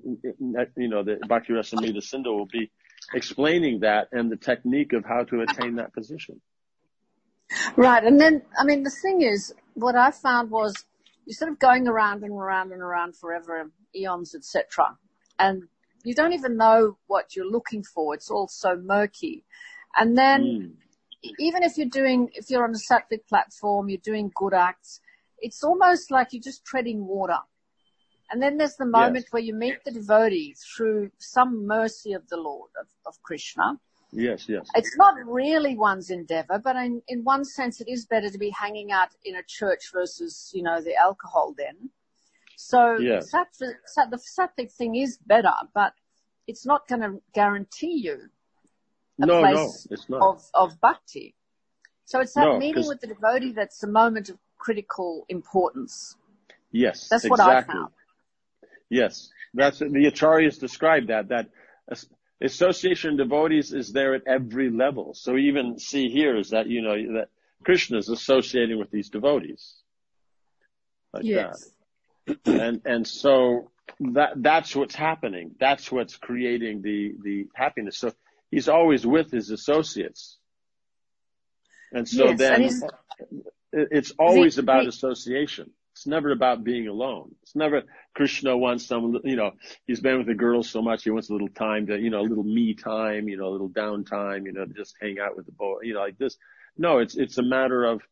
Bhakti Rasamrita Sindhu will be explaining that and the technique of how to attain that position. Right. And then, I mean, the thing is, what I found was you're sort of going around and around and around forever, eons, etc. And you don't even know what you're looking for. It's all so murky. And then even if you're on a sattvic platform, you're doing good acts, it's almost like you're just treading water. And then there's the moment where you meet the devotee through some mercy of the Lord, of Krishna. Yes. It's not really one's endeavor, but in one sense it is better to be hanging out in a church versus, the alcohol den. So the sattvic thing is better, but it's not going to guarantee you a place it's not. Of bhakti. So it's that meeting with the devotee that's a moment of critical importance. Yes, that's what I found. Yes, that's the Acharyas describe that association of devotees is there at every level. So even see here is that, that Krishna is associating with these devotees. Like that. And so that's what's happening. That's what's creating the happiness. So he's always with his associates. And so it's always about association. It's never about being alone. It's never Krishna wants some, he's been with the girls so much. He wants a little time to, a little me time, a little downtime, just hang out with the boy, like this. No, it's a matter of,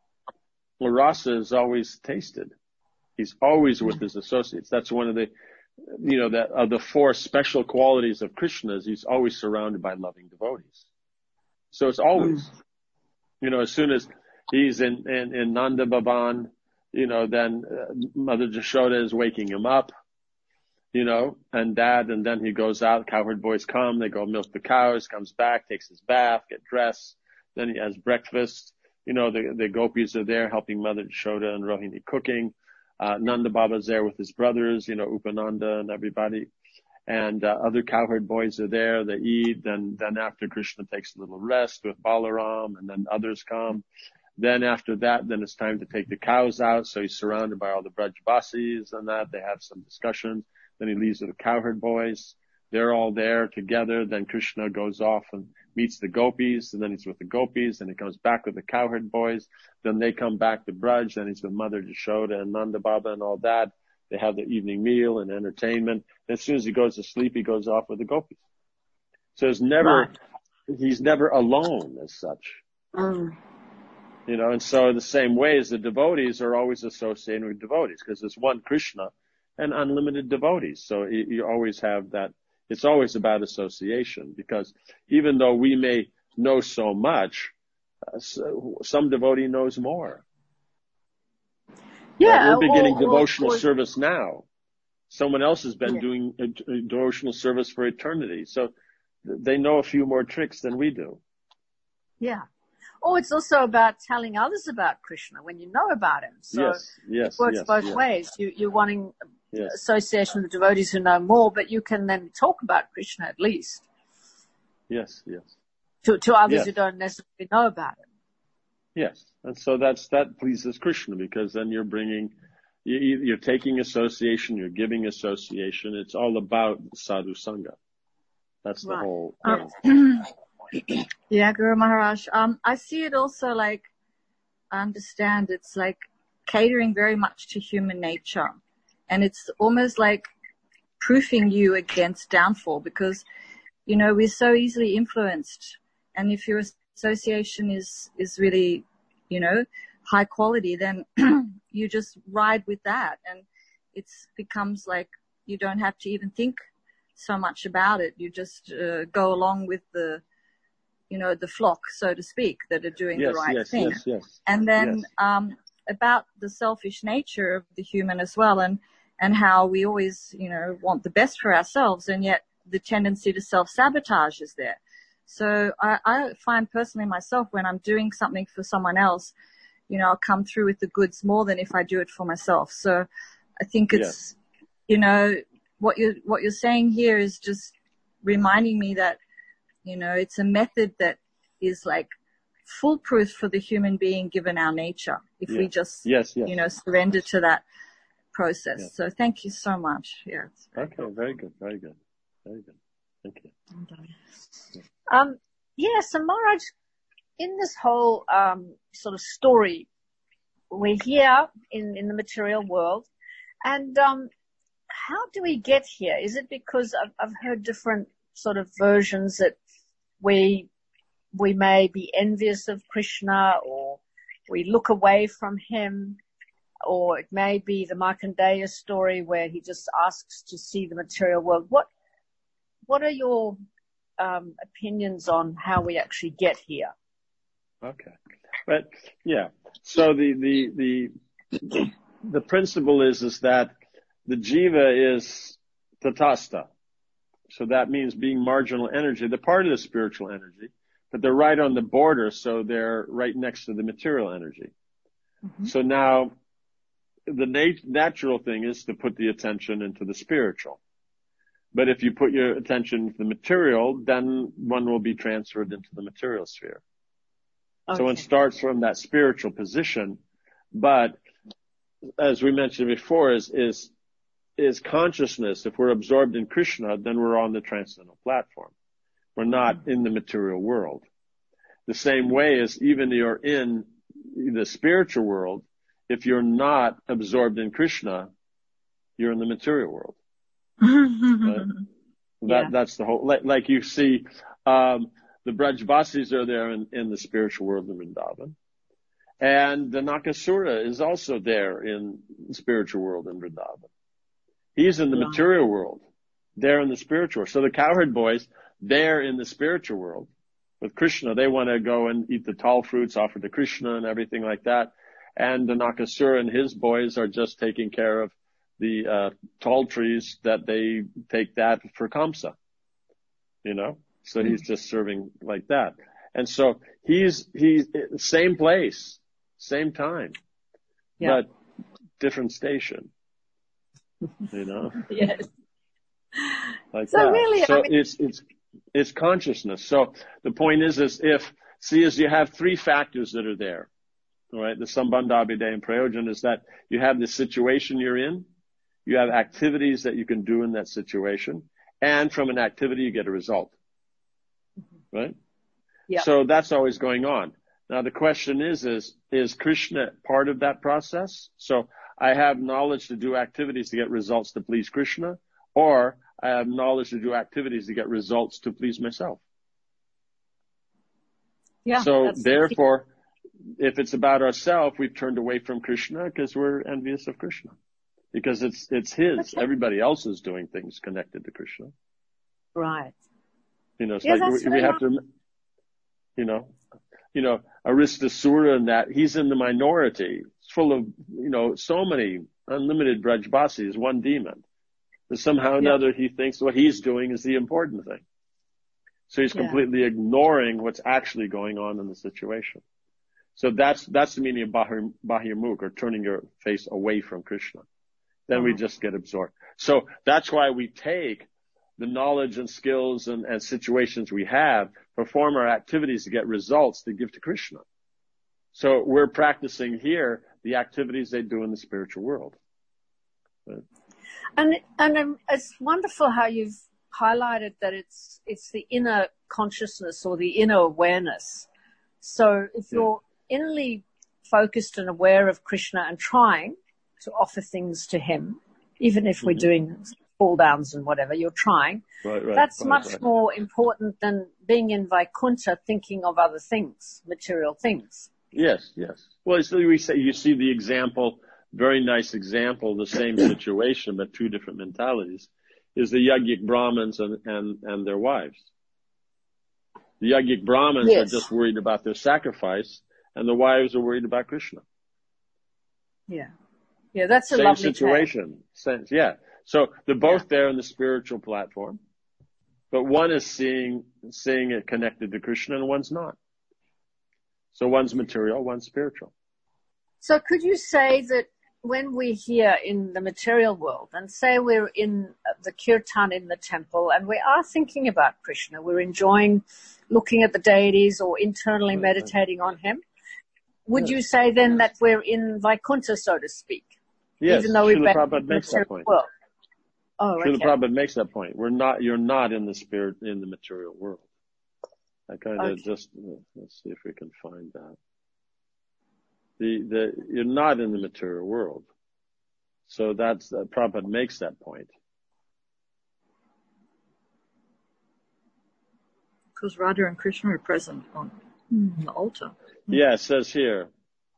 Rasa is always tasted. He's always with his associates. That's one of the that of the four special qualities of Krishna is he's always surrounded by loving devotees. So it's always, as soon as he's in Nanda Bhavan, then Mother Jashoda is waking him up, and then he goes out, cowherd boys come, they go milk the cows, comes back, takes his bath, get dressed, then he has breakfast, the gopis are there helping Mother Jashoda and Rohini cooking, Nanda Baba's there with his brothers, Upananda and everybody, and other cowherd boys are there, they eat, then after Krishna takes a little rest with Balaram, and then others come. Then after that, then it's time to take the cows out. So he's surrounded by all the Brajbasis and that. They have some discussions. Then he leaves with the cowherd boys. They're all there together. Then Krishna goes off and meets the gopis. And then he's with the gopis. And he comes back with the cowherd boys. Then they come back to Braj. Then he's with Mother Jashoda and Nanda Baba and all that. They have the evening meal and entertainment. And as soon as he goes to sleep, he goes off with the gopis. So he's never alone as such. And so in the same way as the devotees are always associated with devotees because there's one Krishna and unlimited devotees. So you always have that. It's always about association because even though we may know so much, some devotee knows more. Yeah. We're beginning devotional service now. Someone else has been doing a devotional service for eternity. So they know a few more tricks than we do. Yeah. It's also about telling others about Krishna when you know about him. So it works both ways. You're wanting association with the devotees who know more, but you can then talk about Krishna at least. Yes. To others who don't necessarily know about him. Yes. And so that pleases Krishna because then you're taking association, you're giving association. It's all about sadhu sangha. That's the whole thing. Yeah, Guru Maharaj. I see it also I understand it's like catering very much to human nature. And it's almost like proofing you against downfall because, we're so easily influenced. And if your association is really, high quality, then you just ride with that. And it becomes like you don't have to even think so much about it. You just go along with the flock, so to speak, that are doing the right thing. Yes. And then about the selfish nature of the human as well and how we always, want the best for ourselves and yet the tendency to self-sabotage is there. So I find personally myself when I'm doing something for someone else, I'll come through with the goods more than if I do it for myself. So I think it's, what you're saying here is just reminding me that, it's a method that is like foolproof for the human being given our nature. If we just, surrender to that process. Yes. So thank you so much. Yeah. Okay. Cool. Very good. Thank you. So Maharaj, in this whole, sort of story, we're here in the material world and, how do we get here? Is it because I've heard different sort of versions that we may be envious of Krishna or we look away from him, or it may be the Markandeya story where he just asks to see the material world. What are your opinions on how we actually get here? Okay. But so the principle is that the jiva is tatastha. So that means being marginal energy. They're part of the spiritual energy, but they're right on the border, so they're right next to the material energy. Mm-hmm. So now, the natural thing is to put the attention into the spiritual. But if you put your attention into the material, then one will be transferred into the material sphere. Okay. So one starts from that spiritual position, but as we mentioned before, is consciousness. If we're absorbed in Krishna, then we're on the transcendental platform. We're not in the material world. The same way as even you're in the spiritual world, if you're not absorbed in Krishna, you're in the material world. Right? That's the whole, like you see, the Brajbasis are there in the spiritual world in Vrindavan. And the Nakasura is also there in the spiritual world in Vrindavan. He's in the material world. They're in the spiritual world. So the cowherd boys, they're in the spiritual world. With Krishna, they want to go and eat the tall fruits offered to Krishna and everything like that. And the Nakasura and his boys are just taking care of the tall trees that they take that for Kamsa. So he's just serving like that. And so he's same place, same time, but different station, Yes. Like so that. Really, so it's consciousness. So the point is you have three factors that are there. All right. The Sambandha, Abhidheya, and Prayojan is that you have the situation you're in, you have activities that you can do in that situation, and from an activity you get a result. Right? Yeah. So that's always going on. Now the question is Krishna part of that process? So I have knowledge to do activities to get results to please Krishna, or I have knowledge to do activities to get results to please myself. Yeah. So therefore, if it's about ourselves, we've turned away from Krishna because we're envious of Krishna. Because it's his. Okay. Everybody else is doing things connected to Krishna. Right. It's we have to, Aristasura and that, he's in the minority. It's full of, so many unlimited Brajbasis, one demon. But somehow or another he thinks what he's doing is the important thing. So he's completely ignoring what's actually going on in the situation. So that's the meaning of Bahirmukh, or turning your face away from Krishna. Then we just get absorbed. So that's why we take the knowledge and skills and situations we have, perform our activities to get results to give to Krishna. So we're practicing here the activities they do in the spiritual world. Right? And it's wonderful how you've highlighted that it's the inner consciousness or the inner awareness. So if you're innerly focused and aware of Krishna and trying to offer things to him, even if we're doing fall downs and whatever, you're trying. Right, that's much more important than being in Vaikuntha thinking of other things, material things. Yes. Well, so you see the example, very nice example, the same situation, but two different mentalities, is the Yajnik Brahmins and their wives. The Yajnik Brahmins are just worried about their sacrifice, and the wives are worried about Krishna. Yeah, that's a same lovely situation. So they're both there in the spiritual platform, but one is seeing it connected to Krishna and one's not. So one's material, one's spiritual. So could you say that when we're here in the material world, and say we're in the kirtan in the temple, and we are thinking about Krishna, we're enjoying looking at the deities or internally meditating on him, would you say then that we're in Vaikuntha, so to speak? Yes, even though we're Srila Prabhupada makes that point. World? Oh, okay. Srila Prabhupada makes that point. You're not in the spirit, in the material world. I kind of let's see if we can find that. You're not in the material world. So Prabhupada makes that point. Because Radha and Krishna are present on the altar. Yeah, it says here.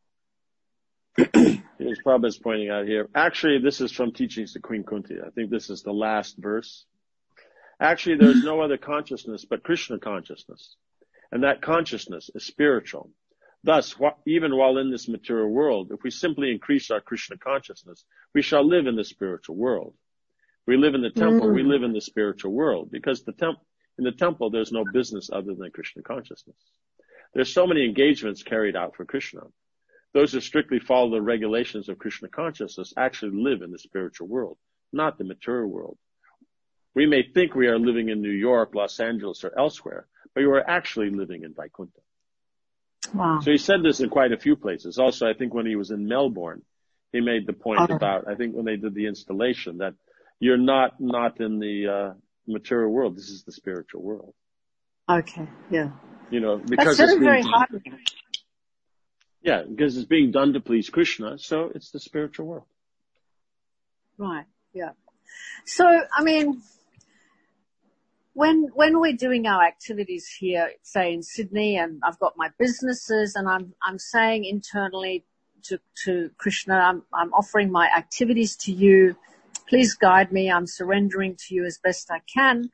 Here's Prabhupada's pointing out here. Actually, this is from Teachings to Queen Kunti. I think this is the last verse. Actually, there's no other consciousness but Krishna consciousness. And that consciousness is spiritual. Thus, even while in this material world, if we simply increase our Krishna consciousness, we shall live in the spiritual world. We live in the temple, we live in the spiritual world, because in the temple, there's no business other than Krishna consciousness. There's so many engagements carried out for Krishna. Those who strictly follow the regulations of Krishna consciousness actually live in the spiritual world, not the material world. We may think we are living in New York, Los Angeles, or elsewhere, but you are actually living in Vaikuntha. Wow. So he said this in quite a few places. Also, I think when he was in Melbourne, he made the point about, I think when they did the installation, that you're not in the material world. This is the spiritual world. Okay, yeah. Because that's very hard. Yeah, because it's being done to please Krishna, so it's the spiritual world. Right, yeah. So, I mean, when we're doing our activities here, say in Sydney, and I've got my businesses, and I'm saying internally to Krishna, I'm offering my activities to you, please guide me. I'm surrendering to you as best I can.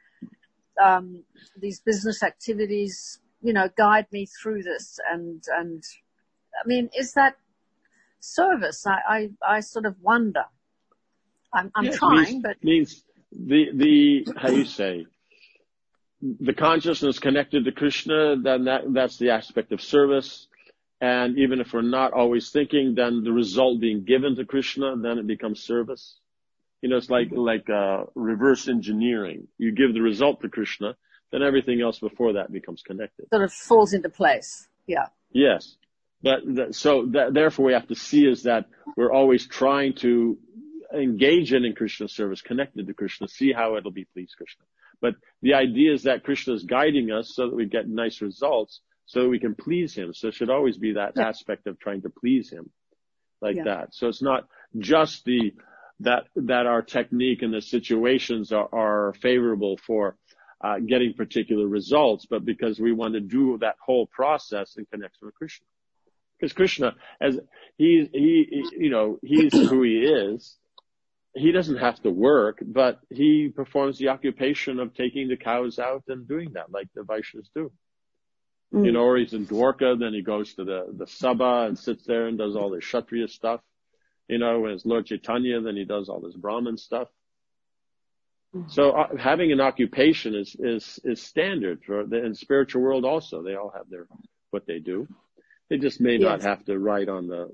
These business activities, guide me through this. And I mean, is that service? I sort of wonder. I'm trying, but means the how you say, the consciousness connected to Krishna, then that's the aspect of service. And even if we're not always thinking, then the result being given to Krishna, then it becomes service. It's like reverse engineering. You give the result to Krishna, then everything else before that becomes connected. Sort of falls into place. Yeah. Yes. But therefore we have to see is that we're always trying to engage in Krishna's service, connected to Krishna, see how it'll be please Krishna. But the idea is that Krishna is guiding us so that we get nice results, so that we can please him. So it should always be that aspect of trying to please him like that. So it's not just that our technique and the situations are favorable for getting particular results, but because we want to do that whole process in connection with Krishna. Because Krishna, as he's who he is, he doesn't have to work, but he performs the occupation of taking the cows out and doing that like the Vaishnavas do. Or he's in Dwarka, then he goes to the Sabha and sits there and does all the Kshatriya stuff. When it's Lord Chaitanya, then he does all this Brahmin stuff. So having an occupation is standard in the spiritual world also. They all have what they do. They just may not have to ride on the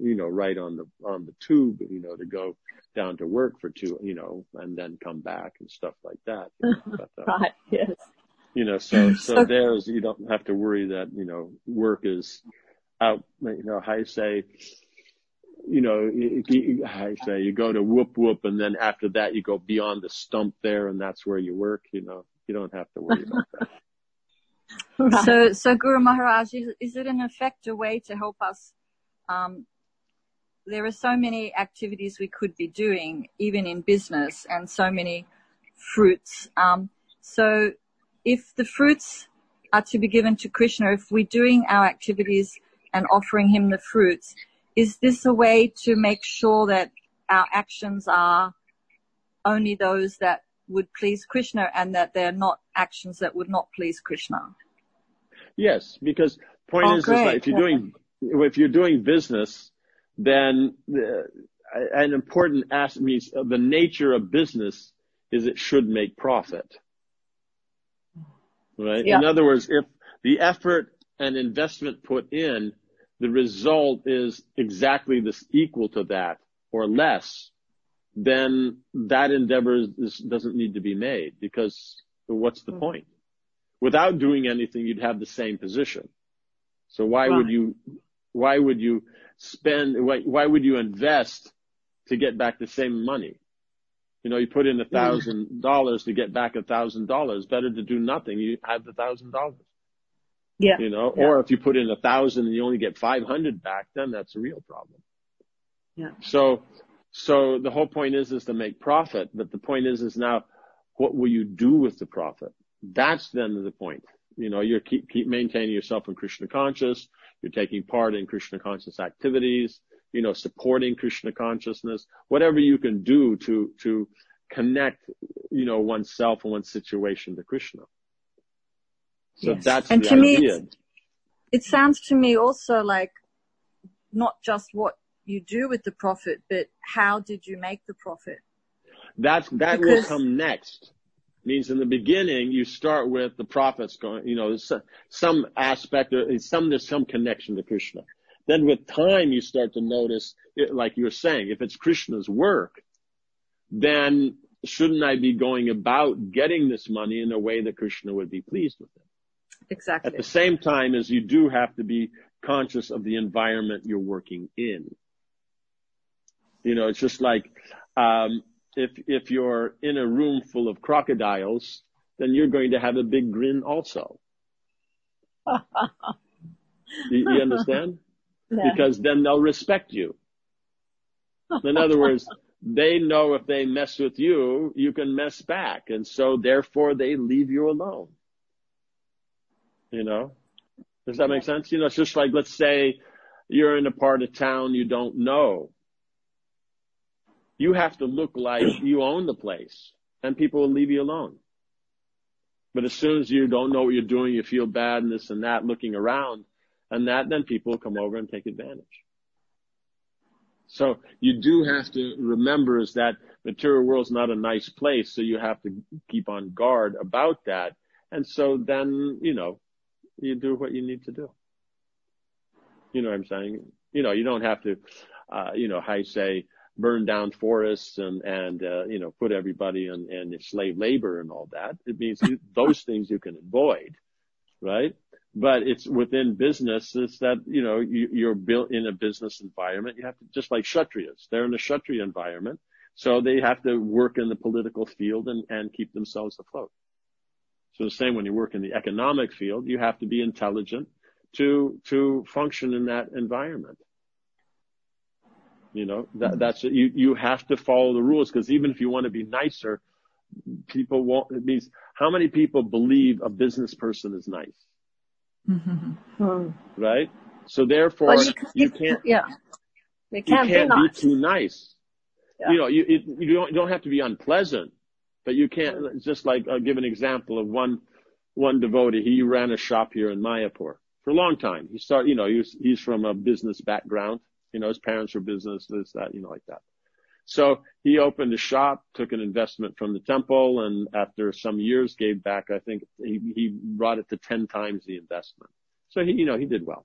tube, to go down to work for 2, and then come back and stuff like that. But, right. Yes. So there's, you don't have to worry that, work is out, how you say, you go to whoop, and then after that you go beyond the stump there, and that's where you work, you don't have to worry about that. So Guru Maharaj, is it in effect a way to help us? There are so many activities we could be doing, even in business, and so many fruits. So if the fruits are to be given to Krishna, if we're doing our activities and offering him the fruits, is this a way to make sure that our actions are only those that would please Krishna and that they're not actions that would not please Krishna? Yes, because point is that if you're doing business, then an important aspect means the nature of business is it should make profit. Right? Yeah. In other words, if the effort and investment put in, the result is exactly equal to that or less, then that endeavor doesn't need to be made, because what's the point? Without doing anything, you'd have the same position. So why would you invest to get back the same money? You put in $1,000 to get back $1,000. Better to do nothing. You have the $1,000. Yeah. Or if you put in 1,000 and you only get 500 back, then that's a real problem. Yeah. So the whole point is to make profit. But the point is now, what will you do with the profit? That's then the point. You keep maintaining yourself in Krishna conscious. You're taking part in Krishna conscious activities, supporting Krishna consciousness, whatever you can do to connect, oneself and one's situation to Krishna. So that's the idea. It sounds to me also like not just what you do with the profit, but how did you make the profit? That will come next. Means in the beginning, you start with the profits going, some aspect, there's some connection to Krishna. Then with time, you start to notice, like you were saying, if it's Krishna's work, then shouldn't I be going about getting this money in a way that Krishna would be pleased with it? Exactly. At the same time as you do have to be conscious of the environment you're working in. It's just like, if you're in a room full of crocodiles, then you're going to have a big grin also. You understand? Yeah. Because then they'll respect you. In other words, they know if they mess with you, you can mess back. And so therefore they leave you alone. Does that make sense? It's just like, let's say you're in a part of town you don't know. you have to look like you own the place, and people will leave you alone. But as soon as you don't know what you're doing, you feel bad and this and that, looking around and that, then people will come over and take advantage. So you do have to remember is that material world's not a nice place, so you have to keep on guard about that. And so then, you do what you need to do. You know what I'm saying? You don't have to, burn down forests and put everybody in slave labor and all that. It means those things you can avoid, right? But it's within business, it's that, you're built in a business environment. You have to, just like Kshatriyas, they're in a Kshatriya environment. So they have to work in the political field and keep themselves afloat. So the same when you work in the economic field, you have to be intelligent to function in that environment. That's it. You have to follow the rules, because even if you want to be nicer, people won't. It means how many people believe a business person is nice? Mm-hmm. Right? So therefore, you can't be too nice. Yeah. You don't have to be unpleasant, but you can't. It's just like, I'll give an example of one devotee. He ran a shop here in Mayapur for a long time. He started, he's from a business background. His parents were business, this, that, like that. So he opened a shop, took an investment from the temple, and after some years gave back, I think he brought it to 10 times the investment. So he did well.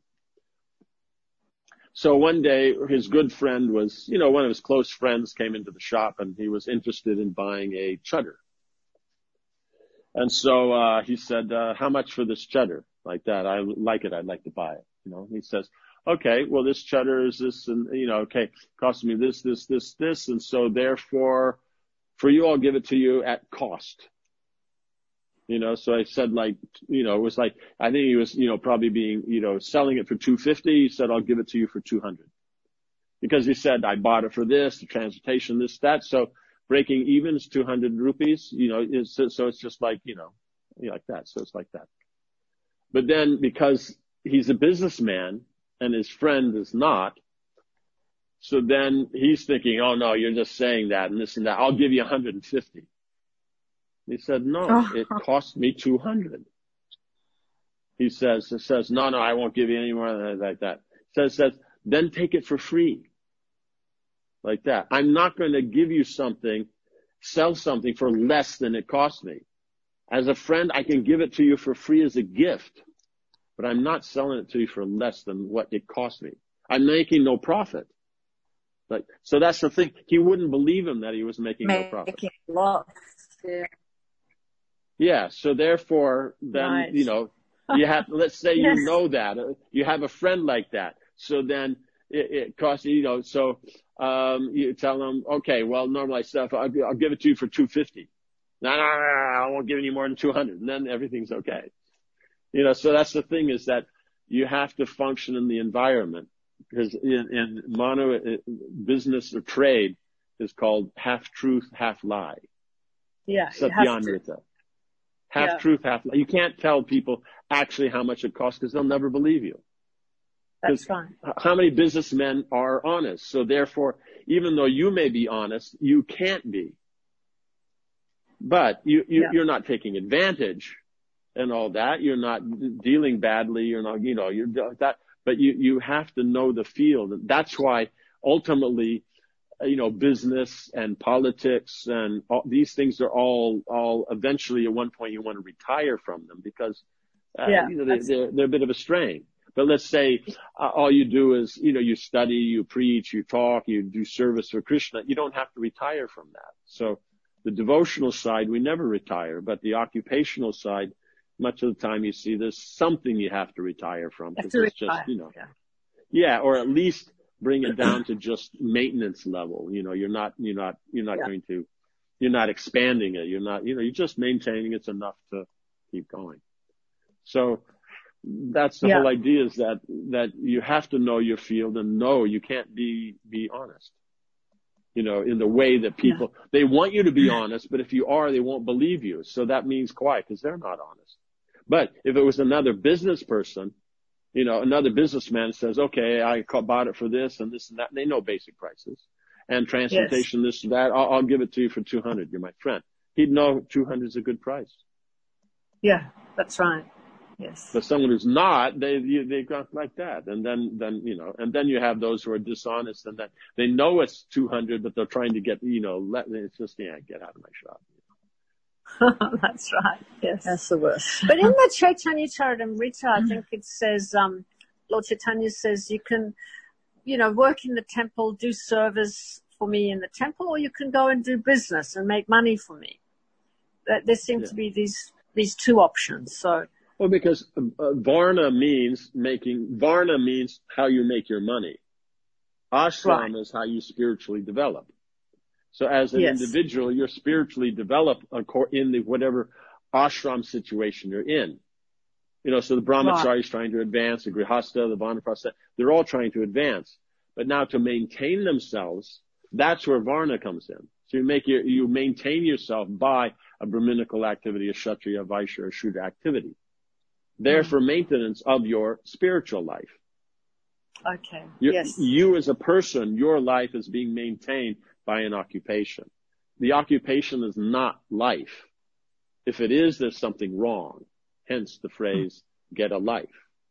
So one day his good friend was, one of his close friends came into the shop, and he was interested in buying a chutter. And so, he said, how much for this chutter? Like that. I like it. I'd like to buy it. He says, okay, well, this chutter is this, and, cost me this. And so therefore, for you, I'll give it to you at cost. So I said, it was like, I think he was, probably being, selling it for $250. He said, I'll give it to you for $200. Because he said, I bought it for this, the transportation, this, that. So breaking even is 200 rupees, so it's just like, like that. So it's like that. But then because he's a businessman, and his friend is not. So then he's thinking, oh no, you're just saying that and this and that. I'll give you 150. He said, no, it cost me 200. He says, no, I won't give you any more like that. Says, then take it for free. Like that. I'm not going to give you sell something for less than it cost me. As a friend, I can give it to you for free as a gift. But I'm not selling it to you for less than what it cost me. I'm making no profit. So that's the thing. He wouldn't believe him that he was making no profit. Making loss. Yeah. So therefore, then, Right. you have, let's say you know that, you have a friend like that. So then it costs you, you tell them, okay, well, normally stuff, I'll give it to you for $250. No, I won't give any more than 200. And then everything's okay. So that's the thing, is that you have to function in the environment, because in business or trade is called half truth, half lie. Yeah. Satyanvrita. Half truth, half lie. You can't tell people actually how much it costs, because they'll never believe you. That's fine. How many businessmen are honest? So therefore, even though you may be honest, you can't be. But you're not taking advantage and all that. You're not dealing badly. You're not, you're that, but you have to know the field. That's why ultimately, business and politics and all these things are all eventually at one point you want to retire from them, because, they're a bit of a strain. But let's say all you do is, you study, you preach, you talk, you do service for Krishna. You don't have to retire from that. So the devotional side, we never retire, but the occupational side, much of the time you see there's something you have to retire from, because it's just, or at least bring it down to just maintenance level. You're not expanding it. You're just maintaining it's enough to keep going. So that's the whole idea, is that you have to know your field, and know you can't be honest. In the way that people, they want you to be honest, but if you are, they won't believe you. So that means quiet, because they're not honest. But if it was another business person, another businessman says, okay, I bought it for this and this and that, and they know basic prices. and transportation, this and that. I'll give it to you for 200. You're my friend. He'd know 200 is a good price. Yeah, that's right. Yes. But someone who's not, they go like that. And then, you know, and then you have those who are dishonest and that they know it's 200, but they're trying to get, you know, it's just, yeah, get out of my shop. That's right. Yes. That's the worst. But in the Chaitanya Charitamrita, I think it says, Lord Chaitanya says you can, you know, work in the temple, do service for me in the temple, or you can go and do business and make money for me. There seem to be these two options. So. Well, because varna means how you make your money. Ashram is how you spiritually develop. So as an individual, you're spiritually developed in whatever ashram situation you're in. You know, so the brahmachari is trying to advance, the grihastha, the vanaprastha, they're all trying to advance. But now to maintain themselves, that's where varna comes in. So you maintain yourself by a brahminical activity, a kshatriya, a vaishya, or shudra activity. Therefore, maintenance of your spiritual life. Okay. You as a person, your life is being maintained by an occupation. The occupation is not life. If it is, there's something wrong. Hence the phrase, get a life.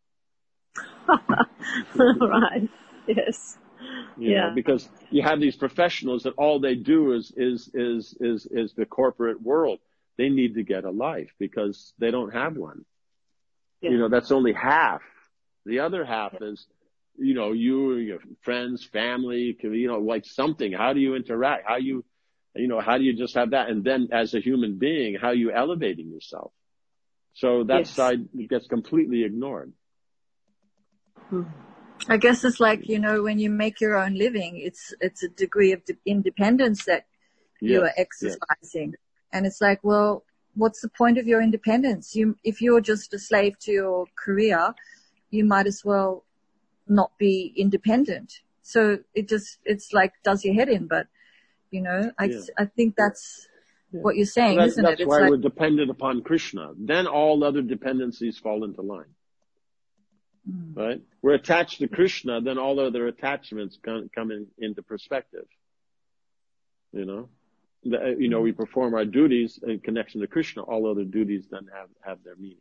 Right. Yes. You know, because you have these professionals that all they do is the corporate world. They need to get a life because they don't have one. Yeah. You know, that's only half. The other half is, you know, you, your friends, family, you know, like something. How do you interact? How do you just have that? And then as a human being, how are you elevating yourself? So that side gets completely ignored. I guess it's like, you know, when you make your own living, it's a degree of independence that you are exercising. Yes. And it's like, well, what's the point of your independence? If you're just a slave to your career, you might as well not be independent. So it's like does your head in. But, you know, I think that's what you're saying, isn't it? That's why we're dependent upon Krishna. Then all other dependencies fall into line. Right? We're attached to Krishna, then all other attachments come into perspective. You know? We perform our duties in connection to Krishna. All other duties then have their meaning.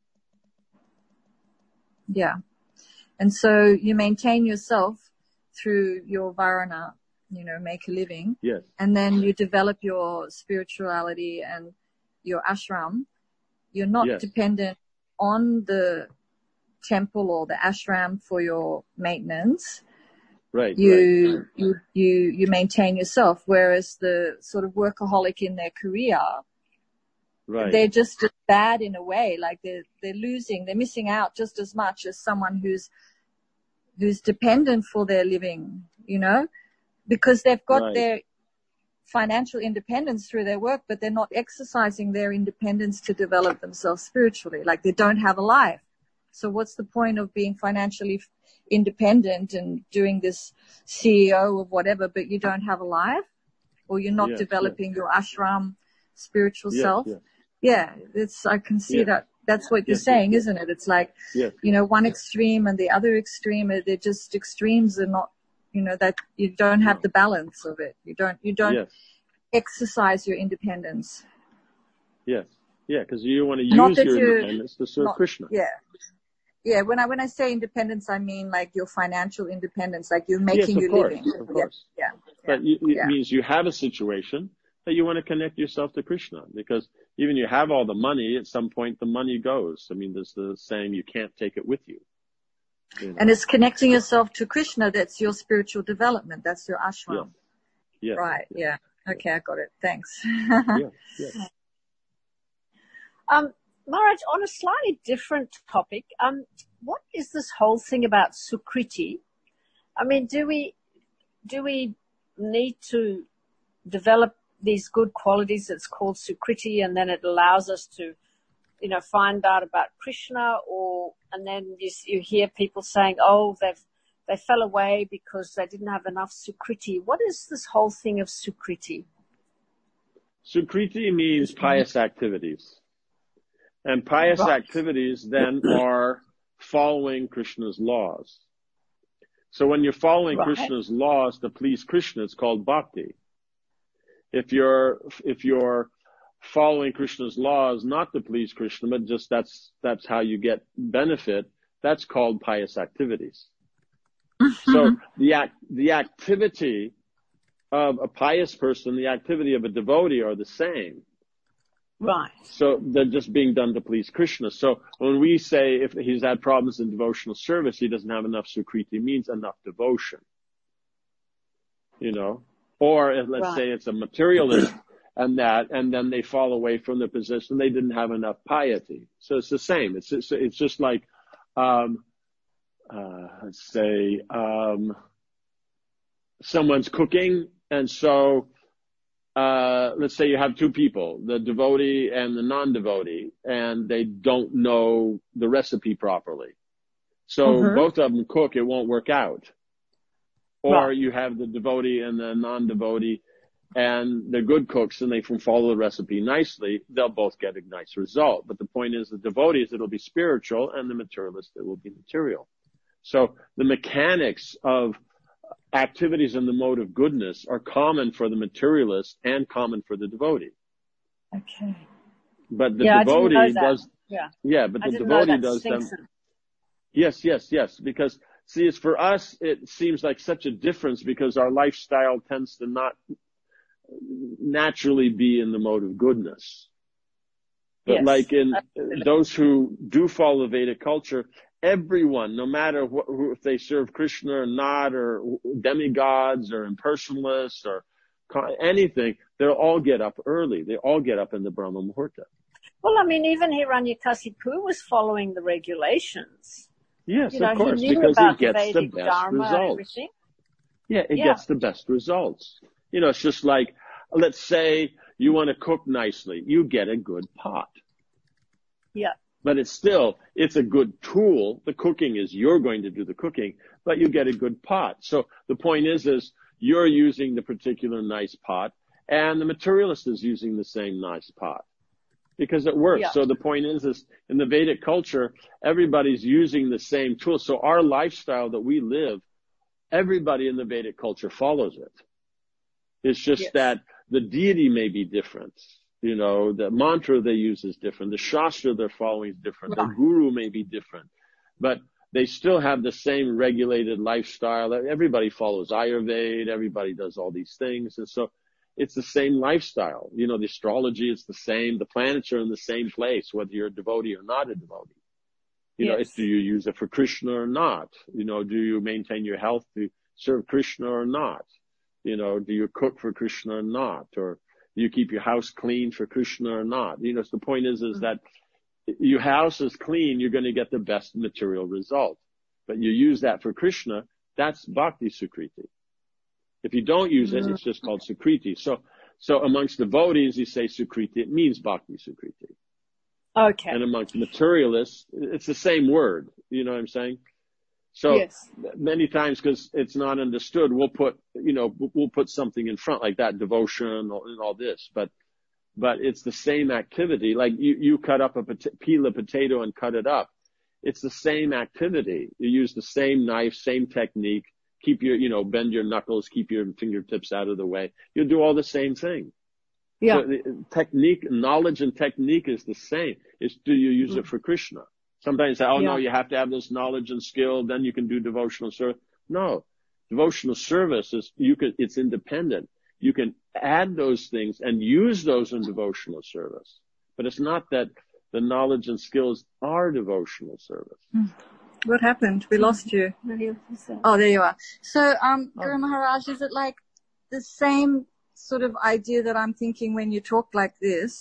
Yeah. And so you maintain yourself through your varana, you know, make a living. Yes. And then you develop your spirituality and your ashram. You're not dependent on the temple or the ashram for your maintenance. Right. You maintain yourself, whereas the sort of workaholic in their career, they're just as bad in a way. Like they're missing out just as much as someone who's dependent for their living, you know, because they've got their financial independence through their work, but they're not exercising their independence to develop themselves spiritually. Like they don't have a life. So what's the point of being financially independent and doing this CEO of whatever, but you don't have a life, or you're not developing your ashram spiritual self? Yeah, I can see that. That's what you're saying, isn't it? It's like, you know, one extreme and the other extreme, they're just extremes and not, you know, that you don't have the balance of it. You don't exercise your independence. Yes. Yeah, because you want to use your independence to serve Krishna. Yeah. Yeah, when I say independence, I mean like your financial independence, like you're making your living. Of course. Yeah. But it means you have a situation that you want to connect yourself to Krishna, because even you have all the money, at some point the money goes. I mean, there's the saying, you can't take it with you. You know? And it's connecting yourself to Krishna. That's your spiritual development. That's your ashram. Yeah. Right. Yeah. Okay. I got it. Thanks. Maharaj, on a slightly different topic, what is this whole thing about Sukriti? I mean, do we need to develop these good qualities that's called Sukriti, and then it allows us to, you know, find out about Krishna, and then you hear people saying, oh, they fell away because they didn't have enough Sukriti. What is this whole thing of Sukriti? Sukriti means pious activities. And pious activities then are following Krishna's laws. So when you're following Krishna's laws to please Krishna, it's called bhakti. If you're following Krishna's laws not to please Krishna, but just that's how you get benefit, that's called pious activities. So the activity of a pious person, the activity of a devotee are the same. Right. So they're just being done to please Krishna. So when we say if he's had problems in devotional service, he doesn't have enough sukriti, means enough devotion. You know? Or if, let's say it's a materialist and then they fall away from the position, they didn't have enough piety. So it's the same. It's just like, let's say, someone's cooking, and so, let's say you have two people, the devotee and the non-devotee, and they don't know the recipe properly. So both of them cook, it won't work out. Or you have the devotee and the non-devotee, and they're good cooks and they can follow the recipe nicely, they'll both get a nice result. But the point is, the devotees, it'll be spiritual, and the materialist, it will be material. So the mechanics of activities in the mode of goodness are common for the materialist and common for the devotee. Okay. But the devotee does, but the devotee does them. Yes. Because see, it's for us, it seems like such a difference because our lifestyle tends to not naturally be in the mode of goodness. But like in those who do follow Vedic culture, everyone, no matter if they serve Krishna or not, or demigods or impersonalists or anything, they'll all get up early. They all get up in the Brahma Muhurta. Well, I mean, even Hiranyakasipu was following the regulations. Yes, of course, because he gets the best results. Yeah, it gets the best results. You know, it's just like, let's say you want to cook nicely. You get a good pot. Yeah. But it's a good tool. The cooking is you're going to do the cooking, but you get a good pot. So the point is you're using the particular nice pot, and the materialist is using the same nice pot because it works. Yeah. So the point is in the Vedic culture, everybody's using the same tool. So our lifestyle that we live, everybody in the Vedic culture follows it. It's just that the deity may be different. You know, the mantra they use is different. The shastra they're following is different. The guru may be different. But they still have the same regulated lifestyle. Everybody follows Ayurveda. Everybody does all these things. And so it's the same lifestyle. You know, the astrology is the same. The planets are in the same place, whether you're a devotee or not a devotee. You know, do you use it for Krishna or not? You know, do you maintain your health to serve Krishna or not? You know, do you cook for Krishna or not? Or do you keep your house clean for Krishna or not? You know, so the point is that your house is clean, you're going to get the best material result. But you use that for Krishna, that's bhakti sukriti. If you don't use it, it's just called sukriti. So amongst devotees, you say sukriti, it means bhakti sukriti. Okay. And amongst materialists, it's the same word. You know what I'm saying? So many times, because it's not understood, we'll put something in front like that, devotion and all this, but it's the same activity. Like you cut up peel a potato and cut it up. It's the same activity. You use the same knife, same technique, bend your knuckles, keep your fingertips out of the way. You'll do all the same thing. Yeah. So the technique, knowledge and technique is the same. It's do you use it for Krishna? Sometimes say, no, you have to have this knowledge and skill, then you can do devotional service. No, devotional service it's independent. You can add those things and use those in devotional service. But it's not that the knowledge and skills are devotional service. What happened? We lost you. Oh, there you are. So, Guru Maharaj, is it like the same sort of idea that I'm thinking when you talk like this,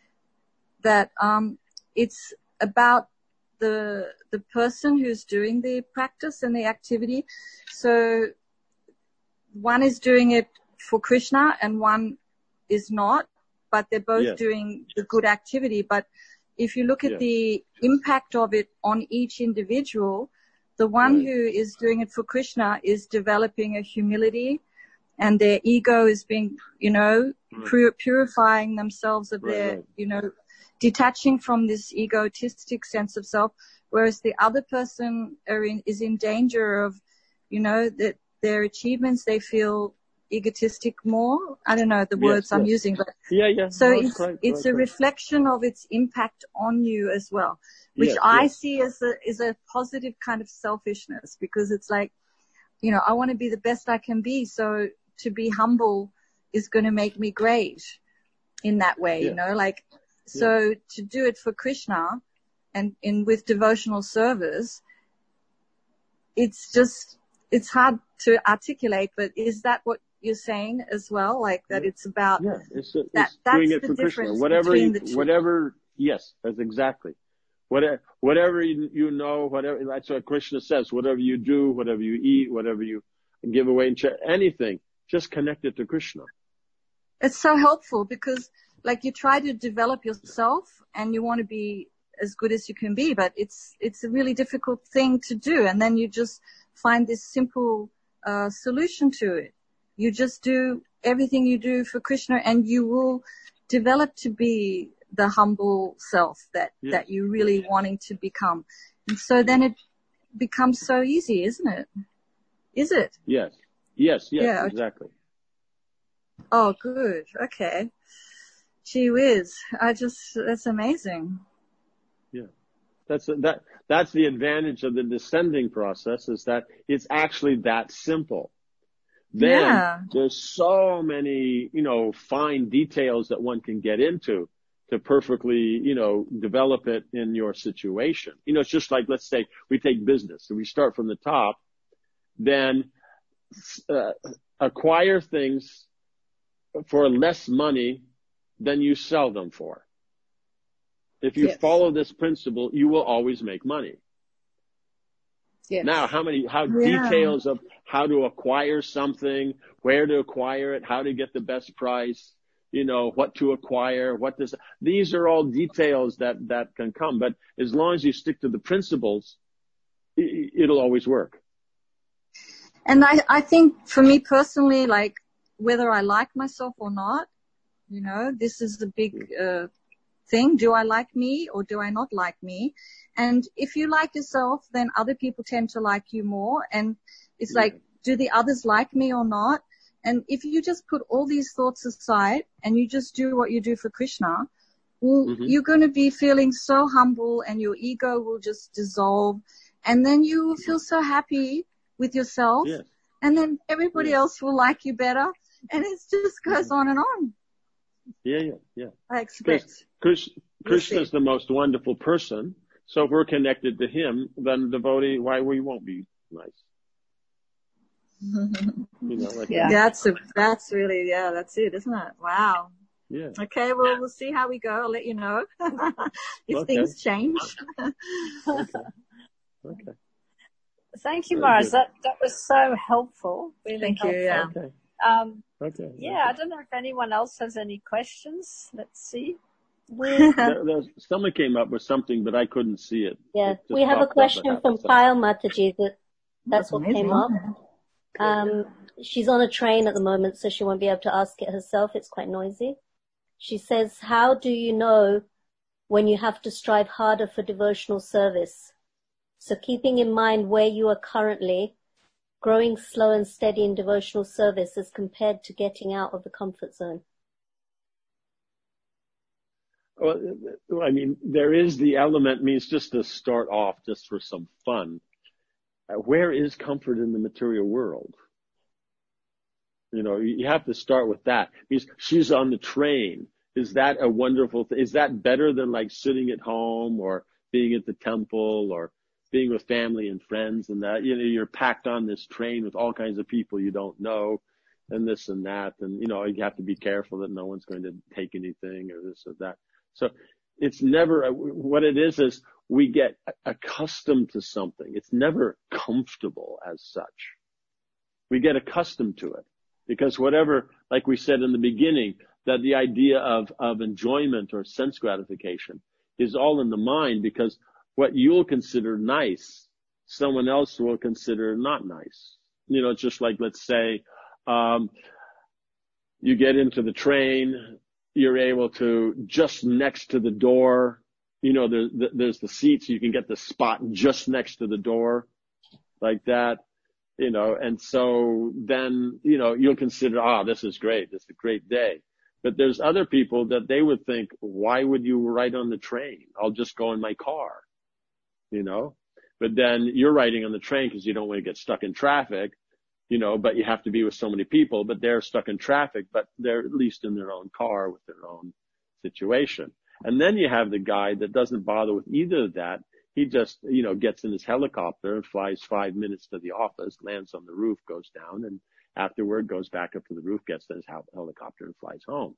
that it's about the person who's doing the practice and the activity? So one is doing it for Krishna and one is not, but they're both doing the good activity. But if you look at the impact of it on each individual, the one who is doing it for Krishna is developing a humility, and their ego is being, purifying themselves of their, detaching from this egotistic sense of self, whereas the other person is in danger of that their achievements, they feel egotistic more. I don't know the words I'm using, but so it's a reflection of its impact on you as well, which I see as a positive kind of selfishness, because it's like, I want to be the best I can be. So to be humble is going to make me great in that way, so to do it for Krishna and with devotional service, it's hard to articulate, but is that what you're saying as well? Like that it's about it's doing it for Krishna. Whatever, yes, that's exactly. Whatever whatever, that's what Krishna says, whatever you do, whatever you eat, whatever you give away, anything, just connect it to Krishna. It's so helpful because like you try to develop yourself and you want to be as good as you can be, but it's a really difficult thing to do. And then you just find this simple solution to it. You just do everything you do for Krishna and you will develop to be the humble self that you're really wanting to become. And so then it becomes so easy, isn't it? Is it? Yes, exactly. Oh, good. Okay. Gee whiz. That's amazing. Yeah. That's the advantage of the descending process, is that it's actually that simple. Then there's so many, fine details that one can get into to perfectly, develop it in your situation. It's just like, let's say we take business and we start from the top, then acquire things for less money than you sell them for. If you follow this principle, you will always make money. Yes. Now, details of how to acquire something, where to acquire it, how to get the best price, what to acquire, these are all details that can come. But as long as you stick to the principles, it'll always work. And I think for me personally, like whether I like myself or not, this is the big thing. Do I like me or do I not like me? And if you like yourself, then other people tend to like you more. And it's like, do the others like me or not? And if you just put all these thoughts aside and you just do what you do for Krishna, you're going to be feeling so humble and your ego will just dissolve. And then you will feel so happy with yourself. Yes. And then everybody else will like you better. And it just goes on and on. Yeah. I expect. Krishna is the most wonderful person. So if we're connected to him, then devotee, why we won't be nice? That's really, that's it, isn't it? Wow. Yeah. Okay, well, we'll see how we go. I'll let you know if things change. Okay. Thank you, Morris. That was so helpful. Really Thank helpful. you. Yeah. Okay. I don't know if anyone else has any questions. Let's see. Someone came up with something, but I couldn't see it. Yeah, we have a question from Payal Mataji. That's what came up. She's on a train at the moment, so she won't be able to ask it herself. It's quite noisy. She says, how do you know when you have to strive harder for devotional service? So keeping in mind where you are currently, growing slow and steady in devotional service as compared to getting out of the comfort zone. Well, I mean, there is the element, means just to start off, just for some fun. Where is comfort in the material world? You have to start with that. Means she's on the train. Is that a wonderful thing? Is that better than like sitting at home or being at the temple or being with family and friends and that? You're packed on this train with all kinds of people you don't know and this and that. And, you have to be careful that no one's going to take anything or this or that. So it's never, what it is we get accustomed to something. It's never comfortable as such. We get accustomed to it because whatever, like we said in the beginning, that the idea of enjoyment or sense gratification is all in the mind, because what you'll consider nice, someone else will consider not nice. It's just like, let's say, you get into the train, you're able to, just next to the door, there's the seats, you can get the spot just next to the door, like that. and so then, you'll consider, this is great. This is a great day. But there's other people that they would think, why would you ride on the train? I'll just go in my car, but then you're riding on the train because you don't want to get stuck in traffic, but you have to be with so many people, but they're stuck in traffic, but they're at least in their own car with their own situation. And then you have the guy that doesn't bother with either of that. He just, gets in his helicopter and flies 5 minutes to the office, lands on the roof, goes down, and afterward goes back up to the roof, gets in his helicopter and flies home.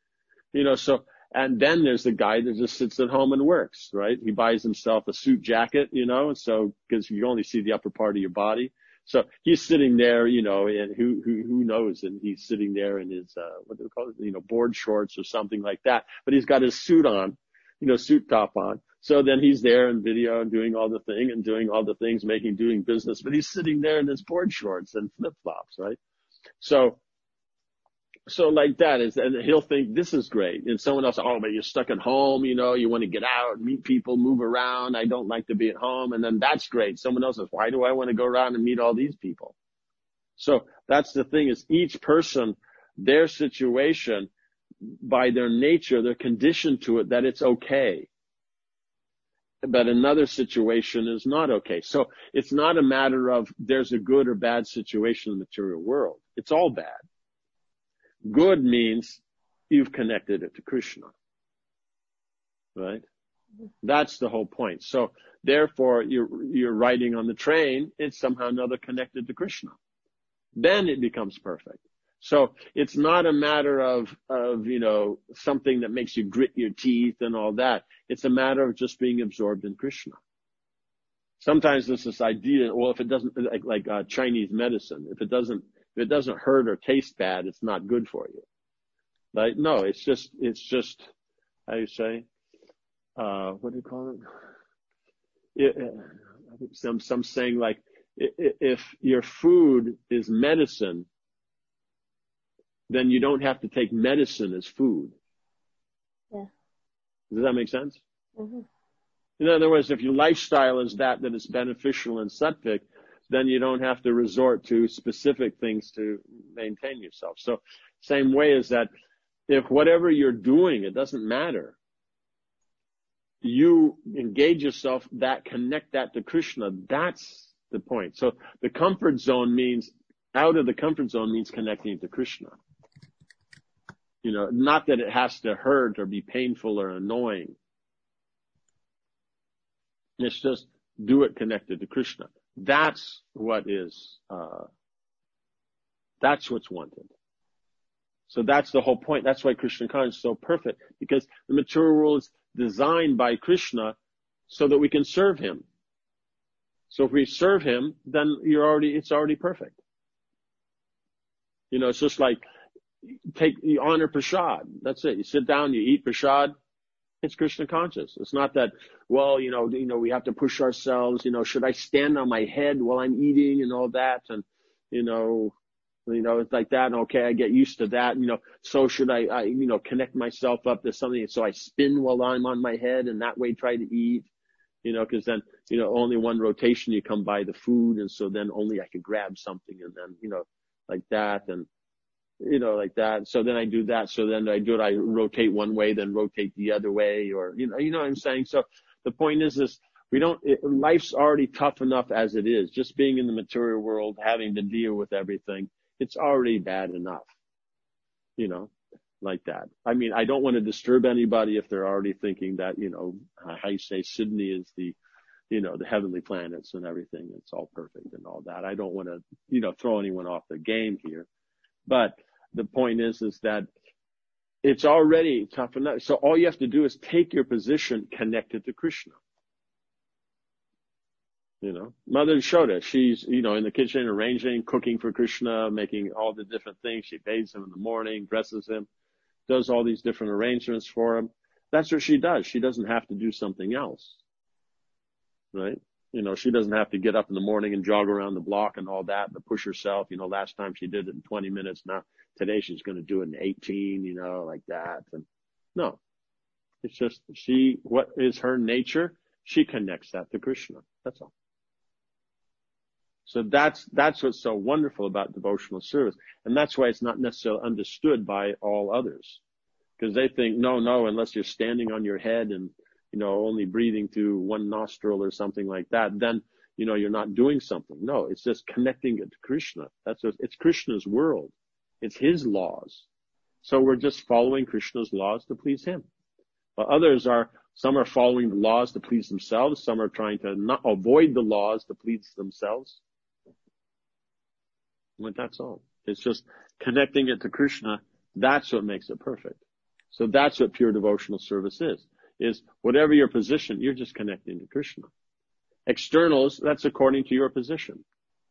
And then there's the guy that just sits at home and works, right? He buys himself a suit jacket, so, because you only see the upper part of your body. So he's sitting there, and who knows? And he's sitting there in his, what do they call it? Board shorts or something like that. But he's got his suit on, suit top on. So then he's there in video and doing all the things, doing business, but he's sitting there in his board shorts and flip flops, right? So like that and he'll think this is great. And someone else, but you're stuck at home, you want to get out, meet people, move around. I don't like to be at home. And then that's great. Someone else says, why do I want to go around and meet all these people? So that's the thing, is each person, their situation, by their nature, they're conditioned to it that it's okay. But another situation is not okay. So it's not a matter of there's a good or bad situation in the material world. It's all bad. Good means you've connected it to Krishna. Right? That's the whole point. So therefore you're riding on the train, it's somehow or another connected to Krishna. Then it becomes perfect. So it's not a matter of something that makes you grit your teeth and all that. It's a matter of just being absorbed in Krishna. Sometimes there's this idea, well, if it doesn't, like Chinese medicine, if it doesn't hurt or taste bad, it's not good for you. Right? No, it's just, how do you say, what do you call it? I think some saying like, if your food is medicine, then you don't have to take medicine as food. Yeah. Does that make sense? Mm-hmm. In other words, if your lifestyle is that is beneficial and sattvic, then you don't have to resort to specific things to maintain yourself. So same way is that if whatever you're doing, it doesn't matter. You engage yourself, connect that to Krishna. That's the point. So the comfort zone means, out of the comfort zone means connecting to Krishna. Not that it has to hurt or be painful or annoying. It's just do it connected to Krishna. That's what is, that's what's wanted. So that's the whole point. That's why Krishna consciousness is so perfect, because the material world is designed by Krishna so that we can serve him. So if we serve him, then it's already perfect. It's just like, you honor prasad. That's it. You sit down, you eat prasad. It's Krishna conscious. It's not that, well, we have to push ourselves, should I stand on my head while I'm eating and all that? And, it's like that. And okay, I get used to that. So should I connect myself up to something. So I spin while I'm on my head and that way try to eat, cause then, only one rotation you come by the food. And so then only I can grab something and then, like that. And, like that. So then I do that. So then I rotate one way, then rotate the other way, or, what I'm saying? So the point is life's already tough enough as it is. Just being in the material world, having to deal with everything, it's already bad enough, like that. I mean, I don't want to disturb anybody if they're already thinking that, how you say Sydney is the heavenly planets and everything. It's all perfect and all that. I don't want to, throw anyone off the game here. But the point is that it's already tough enough. So all you have to do is take your position connected to Krishna. Mother Yashoda, she's, in the kitchen, arranging, cooking for Krishna, making all the different things. She bathes him in the morning, dresses him, does all these different arrangements for him. That's what she does. She doesn't have to do something else. Right? She doesn't have to get up in the morning and jog around the block and all that, but push herself. Last time she did it in 20 minutes. Now, today she's going to do it in 18, like that. And no, it's just what is her nature? She connects that to Krishna. That's all. So that's what's so wonderful about devotional service. And that's why it's not necessarily understood by all others. Because they think, no, unless you're standing on your head and, only breathing through one nostril or something like that, then, you're not doing something. No, it's just connecting it to Krishna. It's Krishna's world. It's his laws. So we're just following Krishna's laws to please him. But some are following the laws to please themselves. Some are trying to not avoid the laws to please themselves. But that's all. It's just connecting it to Krishna. That's what makes it perfect. So that's what pure devotional service is whatever your position, you're just connecting to Krishna. Externals, that's according to your position.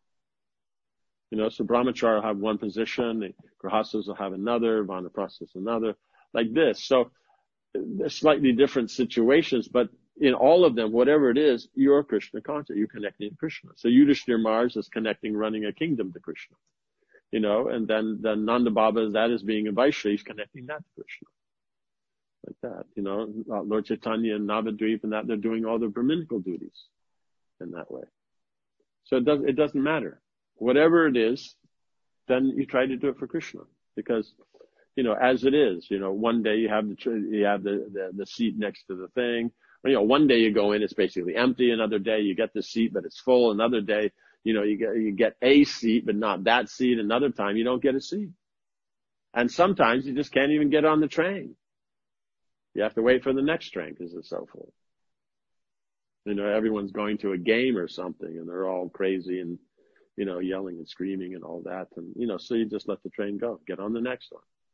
So brahmachari will have one position, the grihastas will have another, vanaprasthas another, like this. So they're slightly different situations, but in all of them, whatever it is, you're Krishna conscious. You're connecting to Krishna. So Yudhishthira Maharaj is running a kingdom to Krishna. And then Nanda Baba, that is being a Vaishya, he's connecting that to Krishna. Like that, Lord Chaitanya and Navadvip and that, they're doing all their Brahminical duties in that way. So it doesn't matter. Whatever it is, then you try to do it for Krishna. Because, as it is, one day you have the seat next to the thing. One day you go in, it's basically empty. Another day you get the seat, but it's full. Another day, you get a seat, but not that seat. Another time you don't get a seat. And sometimes you just can't even get on the train. You have to wait for the next train because it's so full. Everyone's going to a game or something and they're all crazy and, yelling and screaming and all that. And, so you just let the train go, get on the next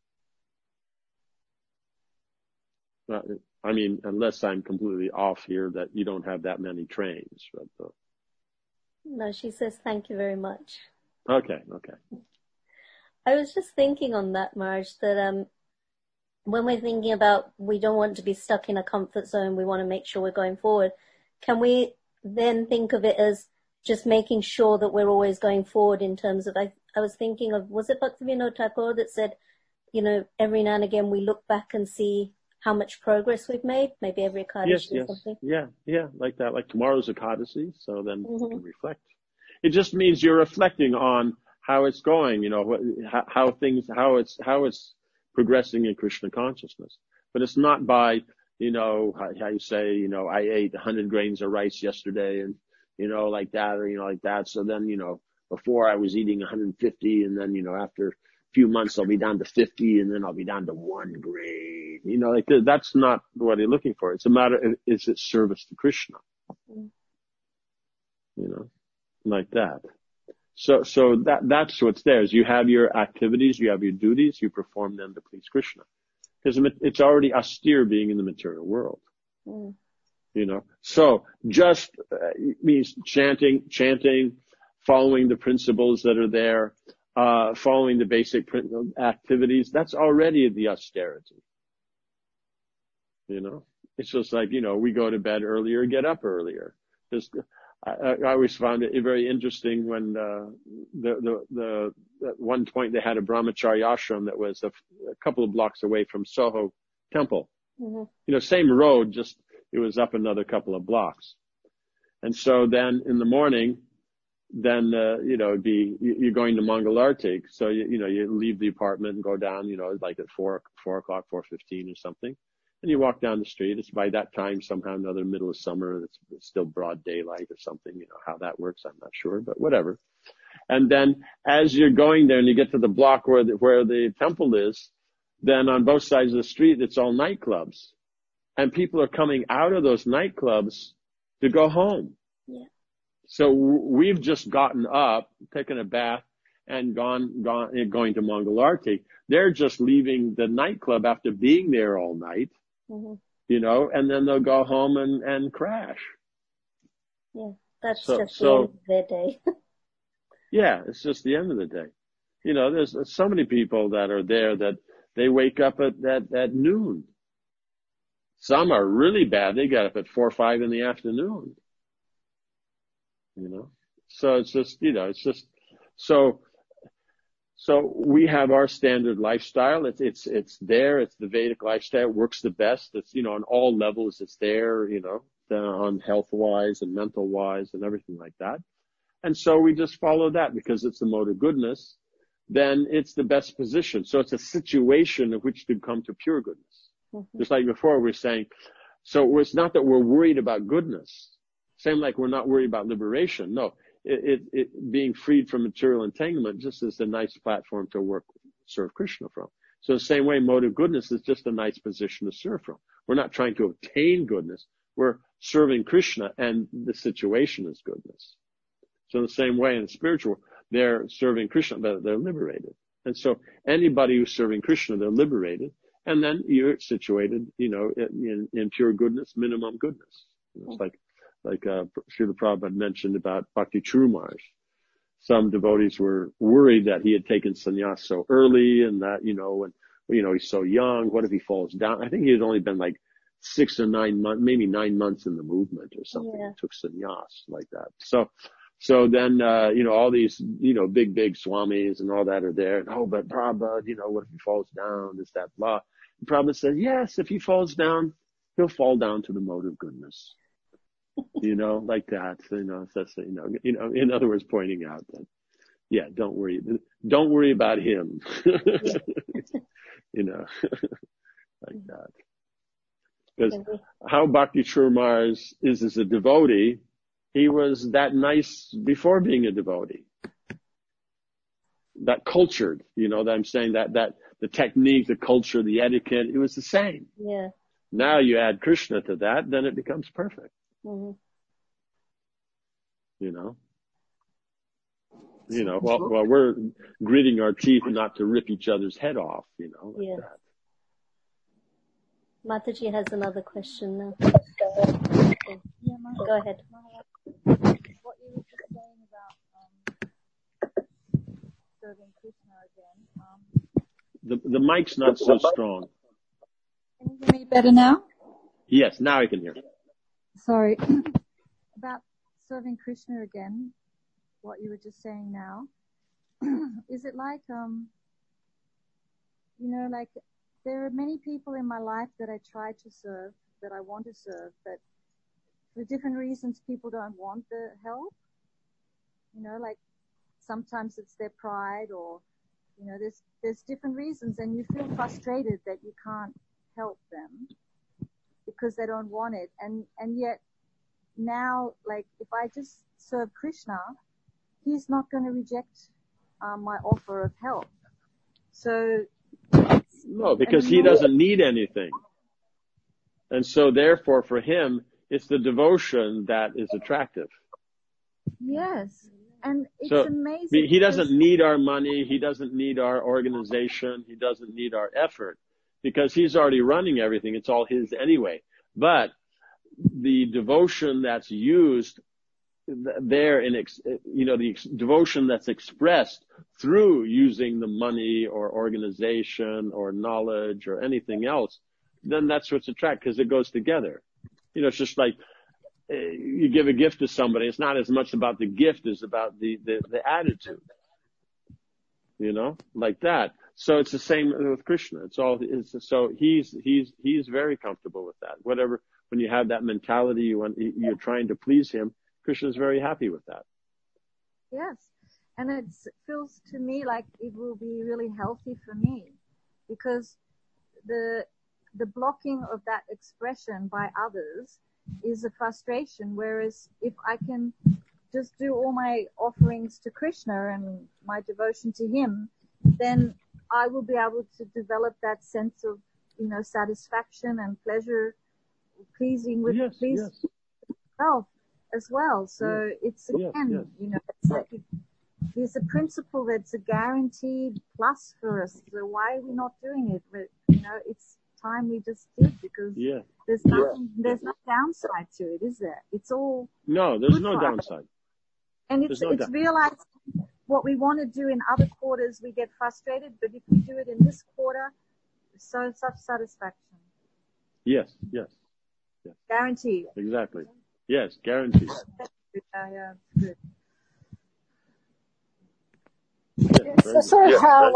one. Unless I'm completely off here that you don't have that many trains. But, No, she says thank you very much. Okay. I was just thinking on that, Maharaj, that when we're thinking about we don't want to be stuck in a comfort zone, we want to make sure we're going forward, can we then think of it as just making sure that we're always going forward in terms of, I was thinking of, was it Bhaktivinoda Thakur that said, every now and again we look back and see how much progress we've made, maybe every Ekadashi or something? Yeah, like that, like tomorrow's Ekadashi, so then you can reflect. It just means you're reflecting on how it's going, how it's progressing in Krishna consciousness. But it's not by, how you say, I ate 100 grains of rice yesterday and, like that, or, like that. So then, before I was eating 150 and then, after a few months I'll be down to 50 and then I'll be down to 1 grain. Like that's not what you're looking for. It's a matter of, is it service to Krishna? Like that. So that's what's there is you have your activities, you have your duties, you perform them to please Krishna. Because it's already austere being in the material world. So just means chanting, following the principles that are there, following the basic activities. That's already the austerity. It's just like, we go to bed earlier, get up earlier. I always found it very interesting when at one point they had a brahmachari ashram that was a couple of blocks away from Soho Temple. Same road, just it was up another couple of blocks. And so then in the morning, then it'd be you're going to Mangalartik, so you leave the apartment and go down, like at 4 o'clock, 4:15 or something. And you walk down the street. It's by that time, somehow or another, middle of summer, it's still broad daylight or something. How that works, I'm not sure, but whatever. And then as you're going there and you get to the block where the temple is, then on both sides of the street, it's all nightclubs. And people are coming out of those nightclubs to go home. Yeah. So we've just gotten up, taken a bath, and going to Mangalartik. They're just leaving the nightclub after being there all night. And then they'll go home and crash. Yeah, that's just the end of their day. Yeah, it's just the end of the day. There's so many people that are there that they wake up at noon. Some are really bad. They get up at 4 or 5 in the afternoon. So it's just, So we have our standard lifestyle. It's there. It's the Vedic lifestyle. It works the best. It's, on all levels. It's there, on health wise and mental wise and everything like that. And so we just follow that because it's the mode of goodness. Then it's the best position. So it's a situation in which to come to pure goodness. Mm-hmm. Just like before we were saying, so it's not that we're worried about goodness. Same like we're not worried about liberation. No, it being freed from material entanglement just is a nice platform to serve Krishna from. So the same way, mode of goodness is just a nice position to serve from. We're not trying to obtain goodness. We're serving Krishna, and the situation is goodness. So in the same way, in the spiritual, they're serving Krishna, but they're liberated. And so anybody who's serving Krishna, they're liberated. And then you're situated, in pure goodness, minimum goodness. It's like Srila Prabhupada mentioned about Bhakti True Maharaj. Some devotees were worried that he had taken sannyas so early and that, he's so young. What if he falls down? I think he had only been like 6 or 9 months, maybe 9 months in the movement or something. Yeah. He took sannyas like that. So then, all these, big swamis and all that are there. And, but Prabhupada, what if he falls down? This, that, blah. And Prabhupada said, yes, if he falls down, he'll fall down to the mode of goodness. Like that. That's, in other words, pointing out that, yeah, don't worry about him. Like that. Because how Bhakti True Maharaj is as a devotee, he was that nice before being a devotee. That cultured, that I'm saying that the technique, the culture, the etiquette, it was the same. Yeah. Now you add Krishna to that, then it becomes perfect. Mm-hmm. While we're gritting our teeth not to rip each other's head off, like that. Mataji has another question now. Yeah, go ahead. What you were just saying about serving Krishna again. The mic's not so strong. Can you hear me better now? Yes, now I can hear. Sorry. About serving Krishna again, what you were just saying now. Is it like, like there are many people in my life that I try to serve, that I want to serve, but for different reasons people don't want the help. Like sometimes it's their pride or, there's different reasons, and you feel frustrated that you can't help them because they don't want it. And yet now, like if I just serve Krishna, he's not going to reject my offer of help. So no, because he doesn't need anything. And so therefore for him, it's the devotion that is attractive. Yes. And it's amazing. He doesn't need our money. He doesn't need our organization. He doesn't need our effort because he's already running everything. It's all his anyway. But the devotion that's used there the devotion that's expressed through using the money or organization or knowledge or anything else, then that's what's attractive because it goes together. It's just like you give a gift to somebody. It's not as much about the gift as about the attitude, like that. So it's the same with Krishna. So he's very comfortable with that. Whatever, when you have that mentality, you're trying to please him, Krishna's very happy with that. Yes. And it feels to me like it will be really healthy for me because the blocking of that expression by others is a frustration. Whereas if I can just do all my offerings to Krishna and my devotion to him, then I will be able to develop that sense of, satisfaction and pleasure, pleasing with myself as well. So it's again, it's like there's a principle that's a guaranteed plus for us. So why are we not doing it? But, it's time we just did because there's no downside to it, is there? It's all there's no downside. And it's realized what we want to do in other quarters, we get frustrated, but if we do it in this quarter, such satisfaction. Yes. Guaranteed. Exactly. Yes, guaranteed. Yeah, good. How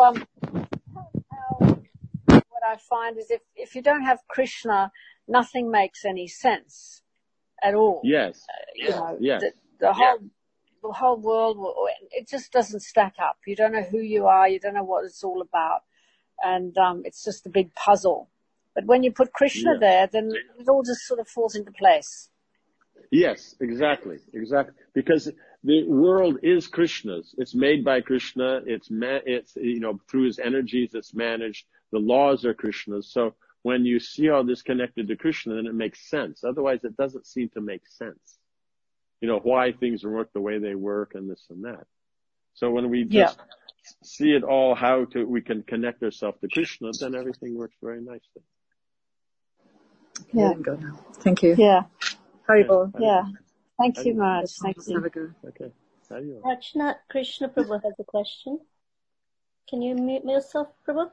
what I find is if you don't have Krishna, nothing makes any sense at all. Yes. The whole the whole world, it just doesn't stack up. You don't know who you are. You don't know what it's all about. And it's just a big puzzle. But when you put Krishna there, then it all just sort of falls into place. Yes, exactly. Because the world is Krishna's. It's made by Krishna. It's through his energies, it's managed. The laws are Krishna's. So when you see all this connected to Krishna, then it makes sense. Otherwise, it doesn't seem to make sense. Why things work the way they work and this and that. So when we just see it all, we can connect ourselves to Krishna, then everything works very nicely. Yeah. Thank you. Yeah. Haribol. Yeah. Thank you, Maharaj. Thank you. Okay. Rachna Krishna Prabhu has a question. Can you mute yourself, Prabhu?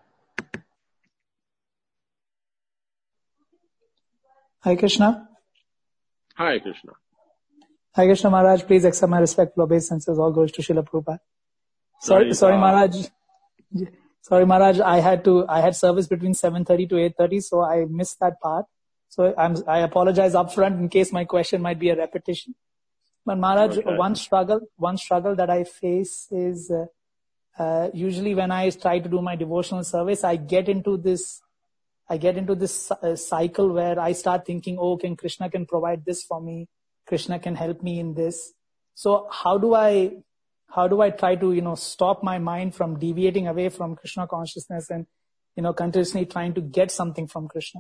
Hi, Krishna. Hi, Krishna. Hi, Krishna Maharaj. Please accept my respectful obeisances. All goes to Srila Prabhupada. Sorry, Maharaj. Sorry, Maharaj. I had service between 7:30 to 8:30, so I missed that part. So I apologize upfront in case my question might be a repetition. But Maharaj, one struggle that I face is usually when I try to do my devotional service, I get into this cycle where I start thinking, Krishna can provide this for me. Krishna can help me in this. So how do I try to, stop my mind from deviating away from Krishna consciousness and, continuously trying to get something from Krishna?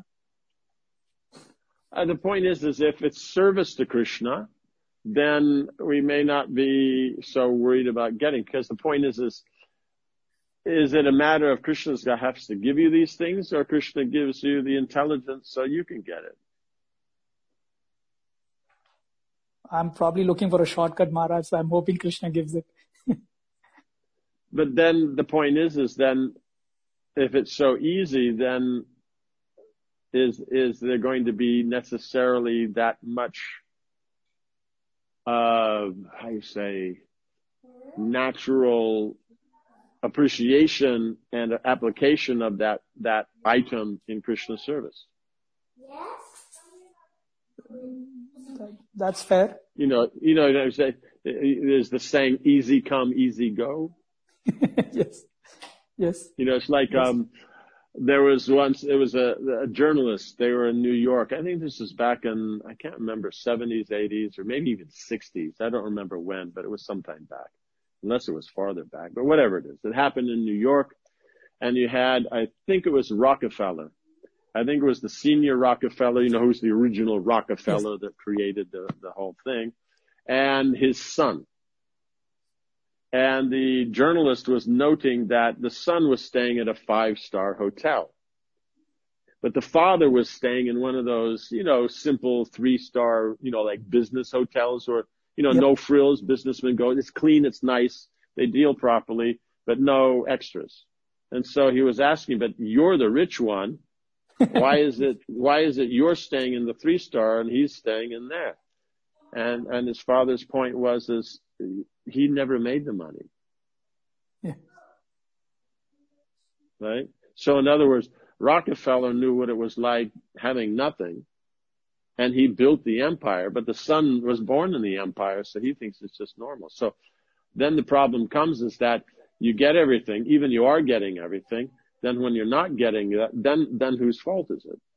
The point is if it's service to Krishna, then we may not be so worried about getting, because the point is it a matter of Krishna has to give you these things, or Krishna gives you the intelligence so you can get it? I'm probably looking for a shortcut, Maharaj, so I'm hoping Krishna gives it. But then the point is then if it's so easy, then is there going to be necessarily that much, natural appreciation and application of that item in Krishna service? That's fair. There's the saying, easy come, easy go. Yes. It's like, there was once, it was a journalist. They were in New York. I think this was back in, I can't remember, 70s, 80s, or maybe even 60s. I don't remember when, but it was sometime back, unless it was farther back, but whatever it is. It happened in New York, and you had, I think it was Rockefeller. I think it was the senior Rockefeller, who's the original Rockefeller that created the whole thing, and his son. And the journalist was noting that the son was staying at a 5-star hotel. But the father was staying in one of those, simple 3-star, like business hotels or, no frills, businessmen go, it's clean, it's nice, they deal properly, but no extras. And so he was asking, but you're the rich one. Why is it you're staying in the 3-star and he's staying in there? And his father's point was, he never made the money. Yeah. Right? So in other words, Rockefeller knew what it was like having nothing, and he built the empire, but the son was born in the empire, so he thinks it's just normal. So then the problem comes is that you get everything, even you are getting everything, then when you're not getting that, then whose fault is it?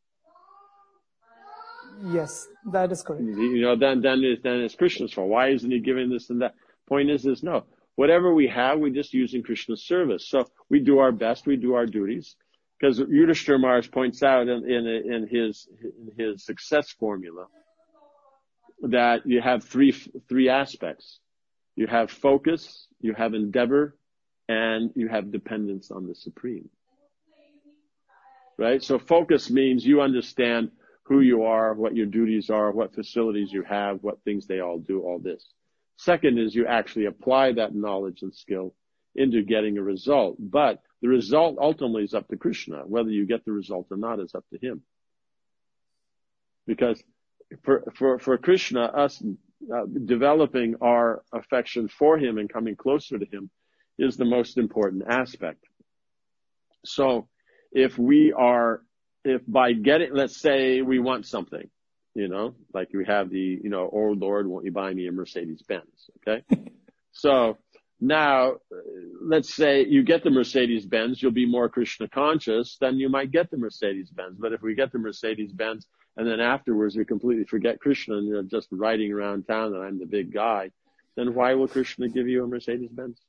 Yes, that is correct. Then it's Krishna's fault. Why isn't he giving this and that? Point is no. Whatever we have, we just use in Krishna's service. So we do our best, we do our duties. Because Yudhishthira Maharaj points out in his success formula that you have three aspects. You have focus, you have endeavor, and you have dependence on the Supreme. Right? So focus means you understand who you are, what your duties are, what facilities you have, what things they all do, all this. Second is you actually apply that knowledge and skill into getting a result. But the result ultimately is up to Krishna. Whether you get the result or not is up to him. Because for Krishna, us developing our affection for him and coming closer to him is the most important aspect. So if by getting, let's say we want something, like we have the, oh Lord, won't you buy me a Mercedes Benz? Okay. So now, let's say you get the Mercedes-Benz, you'll be more Krishna conscious, then you might get the Mercedes-Benz. But if we get the Mercedes-Benz and then afterwards we completely forget Krishna and you're just riding around town and I'm the big guy, then why will Krishna give you a Mercedes-Benz?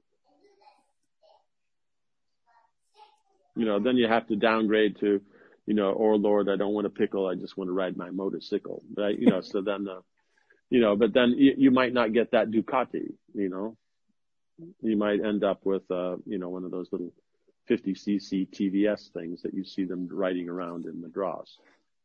Then you have to downgrade to, oh Lord, I don't want a pickle, I just want to ride my motorcycle, right? So then, but then you might not get that Ducati, You might end up with, one of those little 50cc TVS things that you see them riding around in Madras.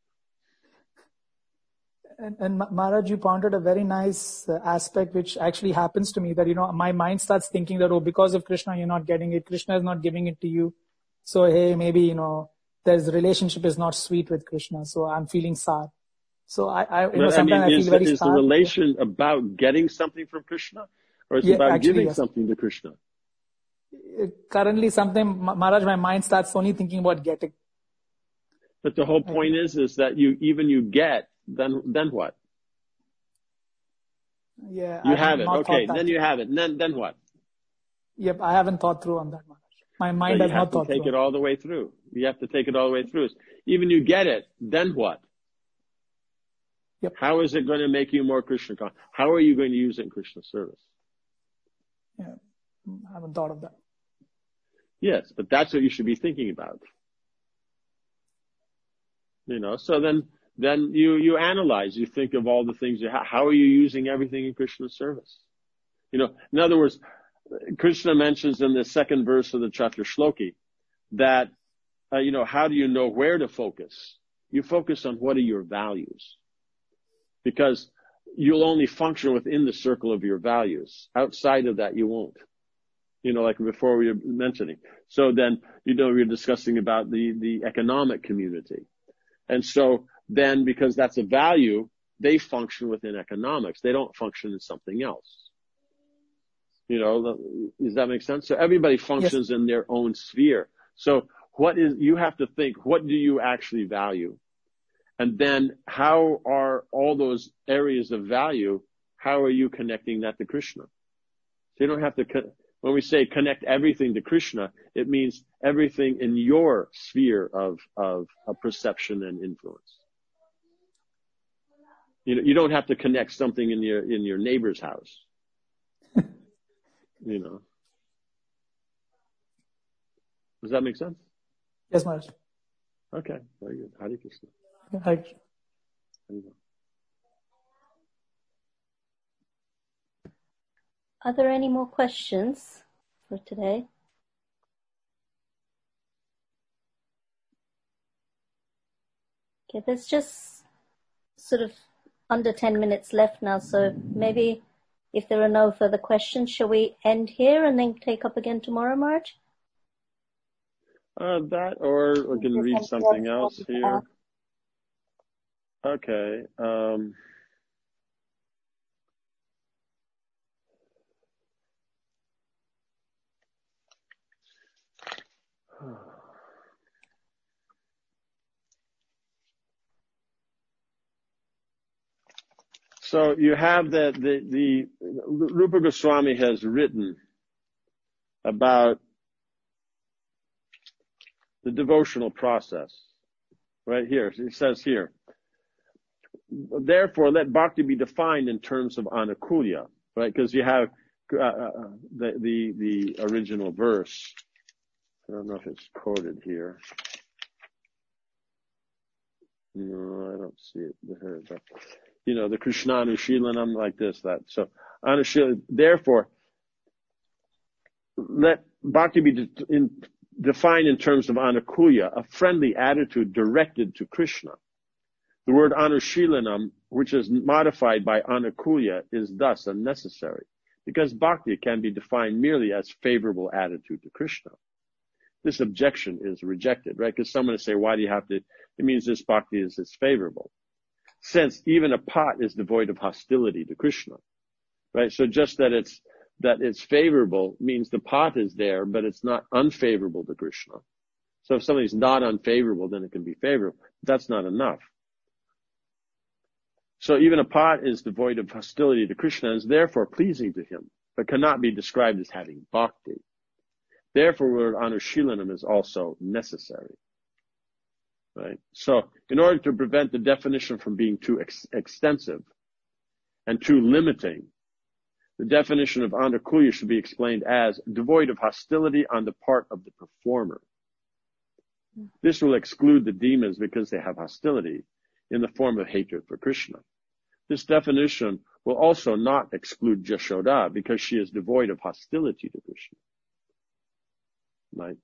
And Maharaj, you pointed a very nice aspect which actually happens to me that, my mind starts thinking that, because of Krishna, you're not getting it. Krishna is not giving it to you. So, hey, maybe, there's relationship is not sweet with Krishna. So I'm feeling sad. So sometimes I feel very sad. Is the relation about getting something from Krishna or is it about giving something to Krishna? Currently something, Maharaj, my mind starts only thinking about getting. But the whole point is that you get, then what? Yeah. You have it. Okay. Then you have it. And then what? Yep. I haven't thought through on that, Maharaj. My mind has not thought through. You have to take it all the way through. You have to take it all the way through. Even you get it, then what? Yep. How is it going to make you more Krishna conscious? How are you going to use it in Krishna service? Yeah. I haven't thought of that. Yes, but that's what you should be thinking about. So then you analyze, you think of all the things how are you using everything in Krishna's service? In other words, Krishna mentions in the second verse of the Chatra Shloki that, how do you know where to focus? You focus on what are your values. Because you'll only function within the circle of your values. Outside of that, you won't. Like before we were mentioning. So then, we were discussing about the economic community. And so then, because that's a value, they function within economics. They don't function in something else. Does that make sense? So everybody functions in their own sphere. So you have to think, what do you actually value? And then how are all those areas of value, how are you connecting that to Krishna? So you don't have to, when we say connect everything to Krishna, it means everything in your sphere of perception and influence. You don't have to connect something in your neighbor's house. Does that make sense? Yes, Maharaj. Okay, very good. Hare Krishna. Hare Krishna. Are there any more questions for today? Okay, there's just sort of under 10 minutes left now, so maybe if there are no further questions, shall we end here and then take up again tomorrow, Maharaj? That, or we can read something else here. Okay. So you have the Rupa Goswami has written about the devotional process right here. He says here, therefore let bhakti be defined in terms of anukulya, right? Because you have the original verse. I don't know if it's quoted here. No, I don't see it here, but the Krishna Anushilanam like this, that. So Anushila, therefore, let bhakti be defined in terms of anukulya, a friendly attitude directed to Krishna. The word anushilanam, which is modified by anukulya, is thus unnecessary, because bhakti can be defined merely as favorable attitude to Krishna. This objection is rejected, right? Because someone will say, why do you have to, it means this bhakti is favorable. Since even a pot is devoid of hostility to Krishna, right? So just that it's favorable means the pot is there, but it's not unfavorable to Krishna. So if something's not unfavorable, then it can be favorable. That's not enough. So even a pot is devoid of hostility to Krishna and is therefore pleasing to him. but cannot be described as having bhakti. Therefore, word anushilanam is also necessary. Right? So, in order to prevent the definition from being too extensive and too limiting, the definition of anukulya should be explained as devoid of hostility on the part of the performer. This will exclude the demons because they have hostility in the form of hatred for Krishna. This definition will also not exclude Jashoda because she is devoid of hostility to Krishna. Right?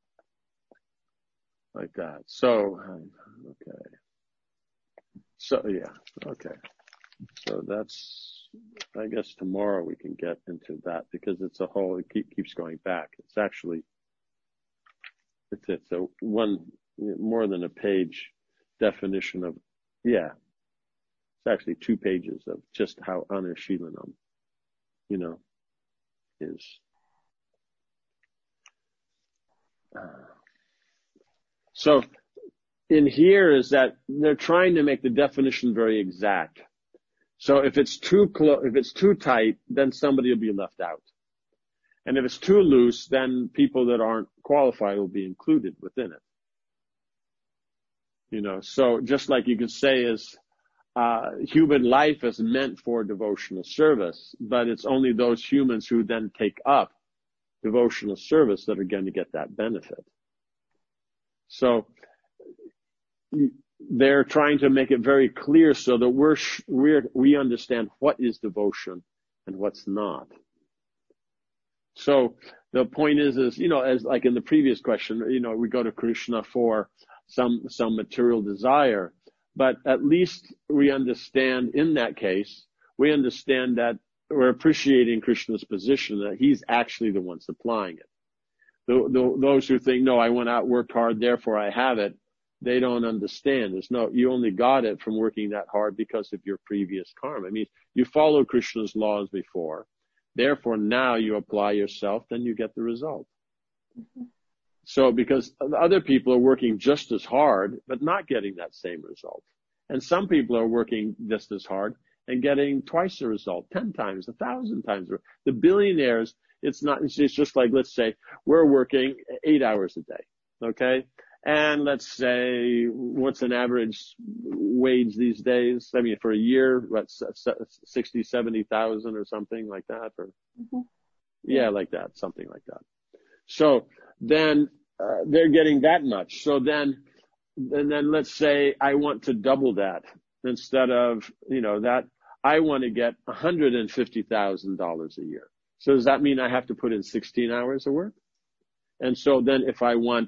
Like that. So, okay. So, yeah, okay. So that's, I guess tomorrow we can get into that because it's a whole, it keeps going back. It's actually, it's a one, more than a page definition of, yeah, it's actually 2 pages of just how Anushilanam, is. So in here is that they're trying to make the definition very exact. So if it's too tight, then somebody will be left out. And if it's too loose, then people that aren't qualified will be included within it. So just like you could say is, human life is meant for devotional service, but it's only those humans who then take up devotional service that are going to get that benefit. So they're trying to make it very clear so that we understand what is devotion and what's not. So the point is, as like in the previous question, we go to Krishna for some material desire, but at least we understand in that case, we understand that we're appreciating Krishna's position, that he's actually the one supplying it. Those who think, no, I went out, worked hard, therefore I have it, they don't understand. You only got it from working that hard because of your previous karma. I mean, you followed Krishna's laws before, therefore now you apply yourself, then you get the result. Mm-hmm. So because other people are working just as hard, but not getting that same result. And some people are working just as hard and getting twice the result, 10 times, 1,000 times. The billionaires, it's just like, let's say we're working 8 hours a day. Okay. And let's say what's an average wage these days? I mean, for a year, what's 60, 70,000 or something like that, like that, something like that. So then, they're getting that much. So then let's say I want to double that instead of, that I want to get $150,000 a year. So does that mean I have to put in 16 hours of work? And so then if I want,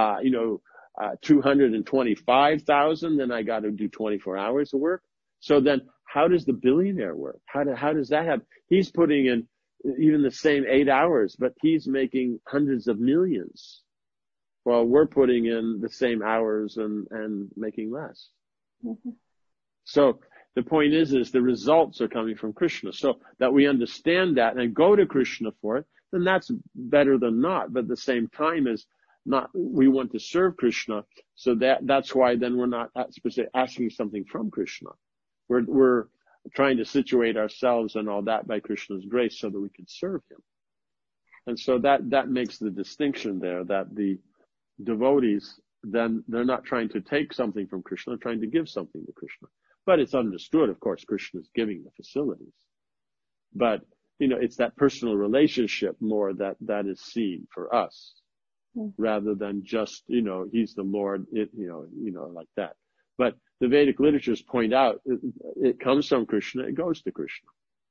225,000, then I got to do 24 hours of work. So then how does the billionaire work? How does that happen? He's putting in even the same 8 hours, but he's making hundreds of millions. Well, we're putting in the same hours and making less. Mm-hmm. So the point is the results are coming from Krishna. So that we understand that and go to Krishna for it, then that's better than not. But at the same time we want to serve Krishna. So that's why then we're not asking something from Krishna. We're trying to situate ourselves and all that by Krishna's grace so that we can serve him. And so that makes the distinction there, that the devotees, then they're not trying to take something from Krishna, they're trying to give something to Krishna. But it's understood, of course, Krishna is giving the facilities. But, it's that personal relationship more that is seen for us, rather than just, he's the Lord, like that. But the Vedic literatures point out, it comes from Krishna, it goes to Krishna.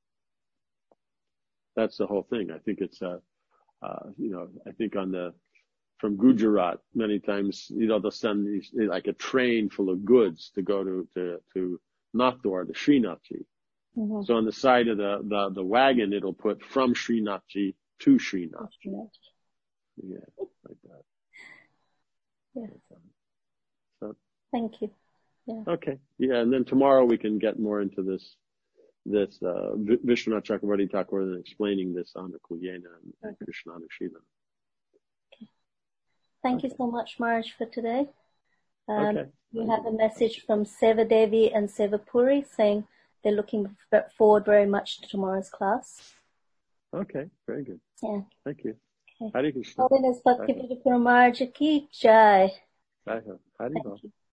That's the whole thing. I think it's, I think from Gujarat, many times, they'll send these, like a train full of goods to go to Nathdwar, to Srinathji. Mm-hmm. So on the side of the wagon, it'll put from Srinathji to Srinathji. Yeah, like that. Yeah. So, thank you. Yeah. Okay. Yeah, and then tomorrow we can get more into this Vishwanath Chakravarti Thakur and explaining this Anukulyena and Krishna Anushilanam. Thank you so much, Maharaj, for today. We have a message from Seva Devi and Seva Puri saying they're looking forward very much to tomorrow's class. Okay, very good. Yeah. Thank you. Okay. Hare Krishna. Holiness Bhakti Maharaj Ki Jai. Hare Krishna.